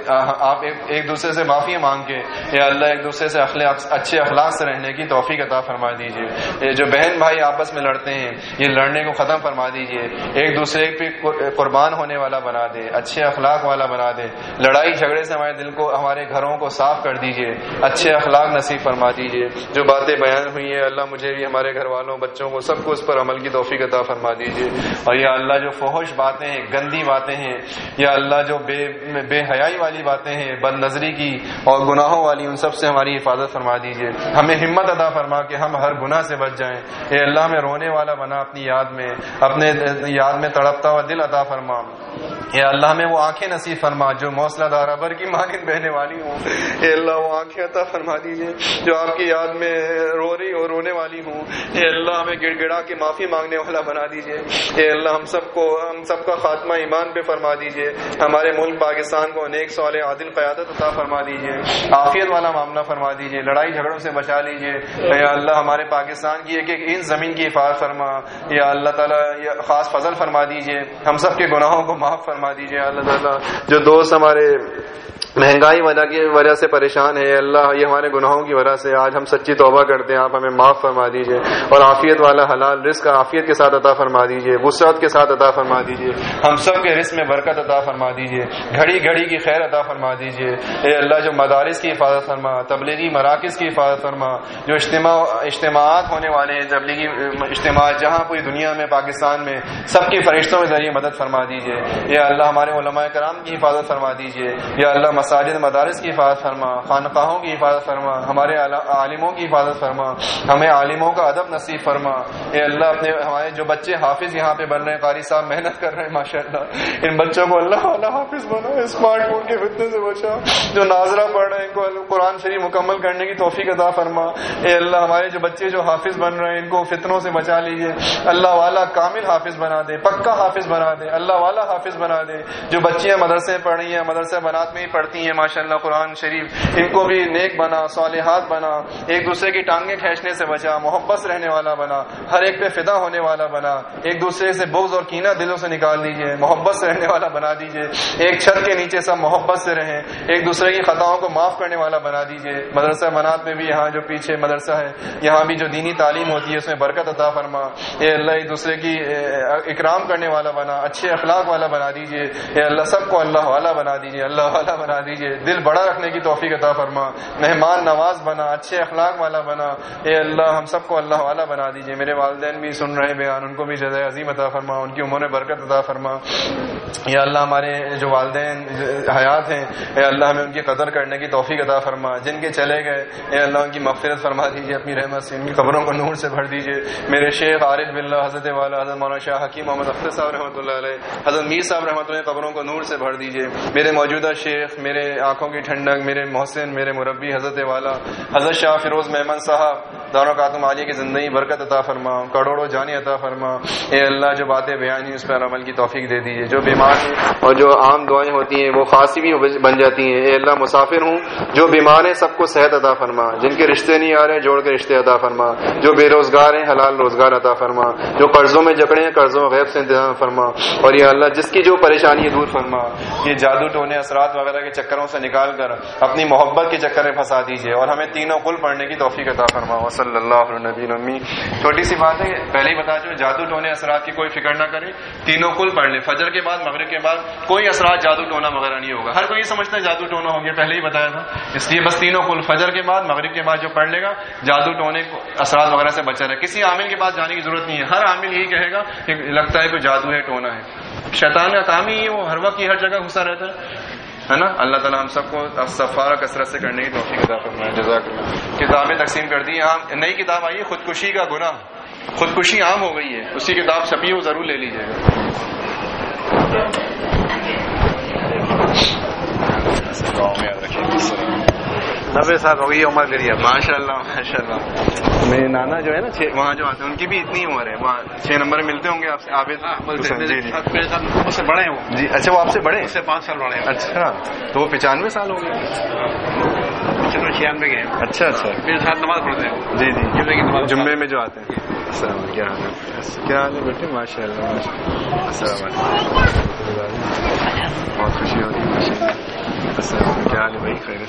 آپ ایک دوسرے سے معافی مانگ کے یا اللہ ایک دوسرے سے اچھے اخلاق سے رہنے کی توفیق عطا فرما دیجیے. یہ جو بہن بھائی آپس میں لڑتے ہیں یہ لڑنے کو ختم فرما دیجیے. ایک دوسرے پہ قربان ہونے والا بنا دے، اچھے اخلاق والا بنا دے. لڑائی جھگڑے سے ہمارے دل کو، ہمارے گھروں کو صاف کر دیجیے. اچھے اخلاق نصیب فرما دیجیے. جو باتیں بیان ہوئی ہیں اللہ مجھے بھی، ہمارے گھر والوں، بچوں کو، سب کو اس پر عمل کی توفیق عطا فرما دیجیے. اور یا اللہ جو فحش باتیں ہیں، گندی باتیں ہیں، یا اللہ جو بے حیائی والی باتیں ہیں، بد نظری کی اور گناہوں والی، ان سب سے ہماری حفاظت فرما دیجیے. ہمیں ہمت عطا فرما کہ ہم ہر گناہ سے بچ جائیں. اے اللہ میں رونے والا بنا اپنی یاد میں، اپنے یاد میں تڑپتا ہوا دل عطا فرما. یا اللہ ہمیں وہ آنکھیں نصیب فرما جو موصلہ دھار ابر کی مانند بہنے والی ہوں. اے اللہ وہ آنکھیں عطا فرما دیجیے جو آپ کی یاد میں رو رہی اور رونے والی ہوں. اے اللہ ہمیں گڑ گڑا کے معافی مانگنے والا بنا دیجیے. اے اللہ ہم سب کا خاتمہ ایمان پہ فرما دیجیے. ہمارے ملک پاکستان کو نیک صالح عادل قیادت عطا فرما دیجیے. عافیت والا معاملہ فرما دیجیے. لڑائی جھگڑوں سے بچا لیجیے. اے اللہ ہمارے پاکستان کی ایک ایک انچ زمین کی حفاظت فرما. یا اللہ تعالیٰ خاص فضل فرما دیجیے. ہم سب کے گناہوں کو معاف فرما دیجیے. اللہ تعالیٰ جو دوست ہمارے مہنگائی کی وجہ سے پریشان ہے اللہ یہ ہمارے گناہوں کی وجہ سے آج ہم سچی توبہ کرتے ہیں. آپ ہمیں معاف فرما دیجیے اور عافیت والا حلال رزق عافیت کے ساتھ عطا فرما دیجیے. وسعت کے ساتھ عطا فرما دیجیے. ہم سب کے رزق میں برکت عطا فرما دیجیے. گھڑی گھڑی کی خیر عطا فرما دیجیے. اے اللہ جو مدارس کی حفاظت فرما, تبلیغی مراکز کی حفاظت فرما, جو اجتماعات ہونے والے ہیں تبلیغی اجتماعات جہاں پوری دنیا میں پاکستان میں سب کے فرشتوں کے ذریعے مدد فرما دیجیے. یا اللہ ہمارے علماء کرام کی حفاظت فرما دیجیے. یا اللہ مساجد مدارس کی حفاظت فرما, خانقاہوں کی حفاظت فرما, ہمارے عالموں کی حفاظت فرما, ہمیں عالموں کا ادب نصیب فرما. اے اللہ ہمارے جو بچے حافظ یہاں پہ بن رہے ہیں, قاری صاحب محنت کر رہے ہیں ماشاءاللہ, ان بچوں کو اللہ والا حافظ بنا. اسمارٹ فون کے فتنے سے بچا. جو ناظرہ پڑھ رہے ہیں ان کو قرآن شریف مکمل کرنے کی توفیق عطا فرما. اے اللہ ہمارے جو بچے جو حافظ بن رہے ہیں ان کو فتنوں سے بچا لیجیے. اللہ والا کامل حافظ بنا دے, پکا حافظ بنا دے, اللہ والا حافظ بنا دے. جو بچیاں مدرسے پڑھ رہی ہیں, مدرسہ بنات میں ہی پڑھتی ہیں ماشاءاللہ قرآن شریف, ان کو بھی نیک بنا, صالحات بنا, ایک دوسرے کی ٹانگیں کھینچنے سے بچا, محبت سے رہنے والا بنا, ہر ایک پہ فدا ہونے والا بنا, ایک دوسرے سے بغض اور کینہ دلوں سے نکال دیجیے, محبت سے رہنے والا بنا دیجیے. ایک چھت کے نیچے سب محبت سے رہیں, ایک دوسرے کی خطاؤں کو معاف کرنے والا بنا دیجیے. مدرسہ بنات میں بھی یہاں جو پیچھے مدرسہ ہے یہاں بھی جو دینی تعلیم ہوتی ہے اس میں برکت عطا فرما. اے اللہ ایک دوسرے کی اکرام کرنے والا بنا, اچھے اخلاق والا بنا دیجیے. اے اللہ سب کو اللہ والا بنا دیجیے, اللہ والا بنا دیجیے. دل بڑا رکھنے کی توفیق عطا فرما, مہمان نواز بنا, اچھے اخلاق والا بنا. اے اللہ ہم سب کو اللہ والا بنا دیجیے. میرے والدین بھی سن رہے بیان, ان کو بھی جزائے عظیم عطا فرما, ان کی عمر میں برکت عطا فرما. یا اللہ ہمارے جو والدین حیات ہیں اے اللہ ہمیں ان کی قدر کرنے کی توفیق عطا فرما. جن کے چلے گئے اے اللہ ان کی مغفرت فرما دیجیے اپنی رحمت سے, ان کی قبروں کو نور سے بھر دیجیے. میرے شیخ عارف باللہ حضرت والا حضرت مولانا شاہ حکیم محمد اختر صاحب رحمۃ اللہ علیہ, حضرت میر صاحب رحمۃ اللہ, قبروں کو نور سے بھر دیجیے. میرے موجودہ شیخ, میرے آنکھوں کی ٹھنڈک, میرے محسن, میرے مربی حضرت والا حضرت شاہ فیروز محمد صاحب دارو خاتم عالیہ کی زندگی برکت عطا فرما, کروڑوں جانی عطا فرما. اے اللہ جو باتیں بیان ہوئی اس پر عمل کی توفیق دے دیجیے. جو بیمار ہیں اور جو عام دعائیں ہوتی ہیں وہ خاصی بھی بن جاتی ہیں. اے اللہ مسافر ہوں جو بیمار ہیں سب کو صحت عطا فرما, جن کے رشتے نہیں آ رہے جوڑ کے رشتے عطا فرما, جو بے روزگار ہیں حلال روزگار عطا فرما, جو قرضوں میں جکڑے ہیں قرضوں غیب سے انتظام فرما. اور یا اللہ جس کی جو پریشانی دور فرما, یہ جادو ٹونے اثرات وغیرہ کے چکروں سے نکال کر اپنی محبت کے چکر میں پھنسا دیجیے اور ہمیں تینوں قل پڑھنے کی توفیق عطا فرما. وصلی اللہ علیہ نبی امی. چھوٹی سی بات ہے, پہلے ہی بتا چکے, جادو ٹونے اثرات کی کوئی فکر نہ کریں, تینوں قل پڑھ لیں. فجر کے بعد مغرب کے بعد کوئی اثرات جادو ٹونا وغیرہ نہیں ہوگا. ہر کوئی سمجھتا ہے جادو ٹونا ہو گیا, پہلے ہی بتایا تھا, اس لیے بس تینوں قل فجر کے بعد مغرب کے بعد جو پڑھ لے گا جادو ٹونے اثرات وغیرہ سے بچا رہے. کسی عامل کے پاس جانے کی ضرورت نہیں ہے. ہر عامل یہی کہے گا کہ لگتا ہے کوئی جادو ہے, ٹونا ہے. شیطان کا کام ہی وہ ہر وقت ہر جگہ گھسا رہتا ہے نا. اللہ تعالیٰ ہم سب کو استغفار کثرت سے کرنے کی توفیق عطا فرمائے. جزاک اللہ. کتابیں تقسیم کر دی. نئی کتاب آئی ہے خودکشی کا گناہ, خودکشی عام ہو گئی ہے, اسی کتاب چھپی ہو ضرور لے لیجیے گا. گاؤں میں یاد رکھیے 90 سال ہو گئی عمر کریے. ماشاء اللہ ماشاء اللہ. میرے نانا جو ہے نا وہاں جو آتے ہیں ان کی بھی اتنی عمر ہے, وہاں 6 نمبر میں ملتے ہوں گے آپ سے. عابد جی جی مجھ سے بڑے ہیں وہ. جی اچھا, وہ آپ سے بڑے ہیں, 5 سال بڑے ہیں. اچھا, تو وہ 95 سال ہو گئے. 96 کے. اچھا اچھا, میرے ساتھ نماز پڑھتے ہیں. جی جی, جمعے میں جو آتے ہیں. السلام علیکم. کیا حال ہے بیٹے؟ ماشاء اللہ ماشاء اللہ. السلام علیکم. بہت خوشی ہوتی ہے ماشاء اللہ. السلام. کیا حال ہے بھائی؟ خیریت؟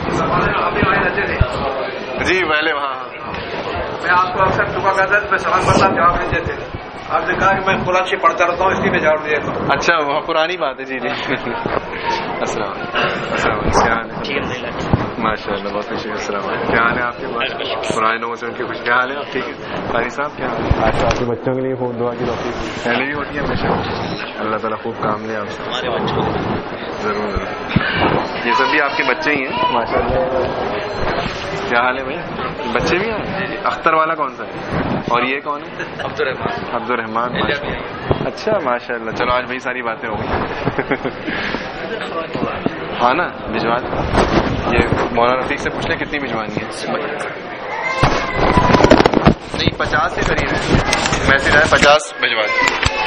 جی پہلے وہاں میں آپ کو اکثر دعا کرتا تھا, میں سوال کرتا جواب نہیں دیتے. آپ نے کہا کہ میں قرآن شریف پڑھتا رہتا ہوں, اس لیے میں جواب دیتا ہوں. اچھا, وہاں پرانی بات ہے. جی جی. السلام علیکم. کیا حال ہے؟ ماشاء اللہ بہت خوشی. السلام علیکم. کیا حال ہے آپ کے پاس؟ پرانے لوگوں سے ان کی خوشی. کیا حال ہے آپ؟ ٹھیک ہے. قاری صاحب کیا حال ہے؟ آج آپ کے بچوں کے لیے خوب دعا کی توفیق پہلے بھی ہوتی ہے ہمیشہ. اللہ تعالیٰ خوب کام لے آپ سے. ضرور ضرور. یہ سب بھی آپ کے بچے ہی ہیں ماشاء اللہ. کیا حال ہے بھائی؟ بچے بھی ہیں. اختر والا کون سا ہے؟ اور یہ کون ہے؟ عبد الرحمان. اچھا ماشاء اللہ. چلو آج بھائی ساری باتیں ہو گئی. ہاں نا بھجوا یہ مولانا رفیق سے پوچھ لیں کتنی بھجوانی ہے. نہیں 50 سے قریب ہے. میسج آیا 50 بھجوا.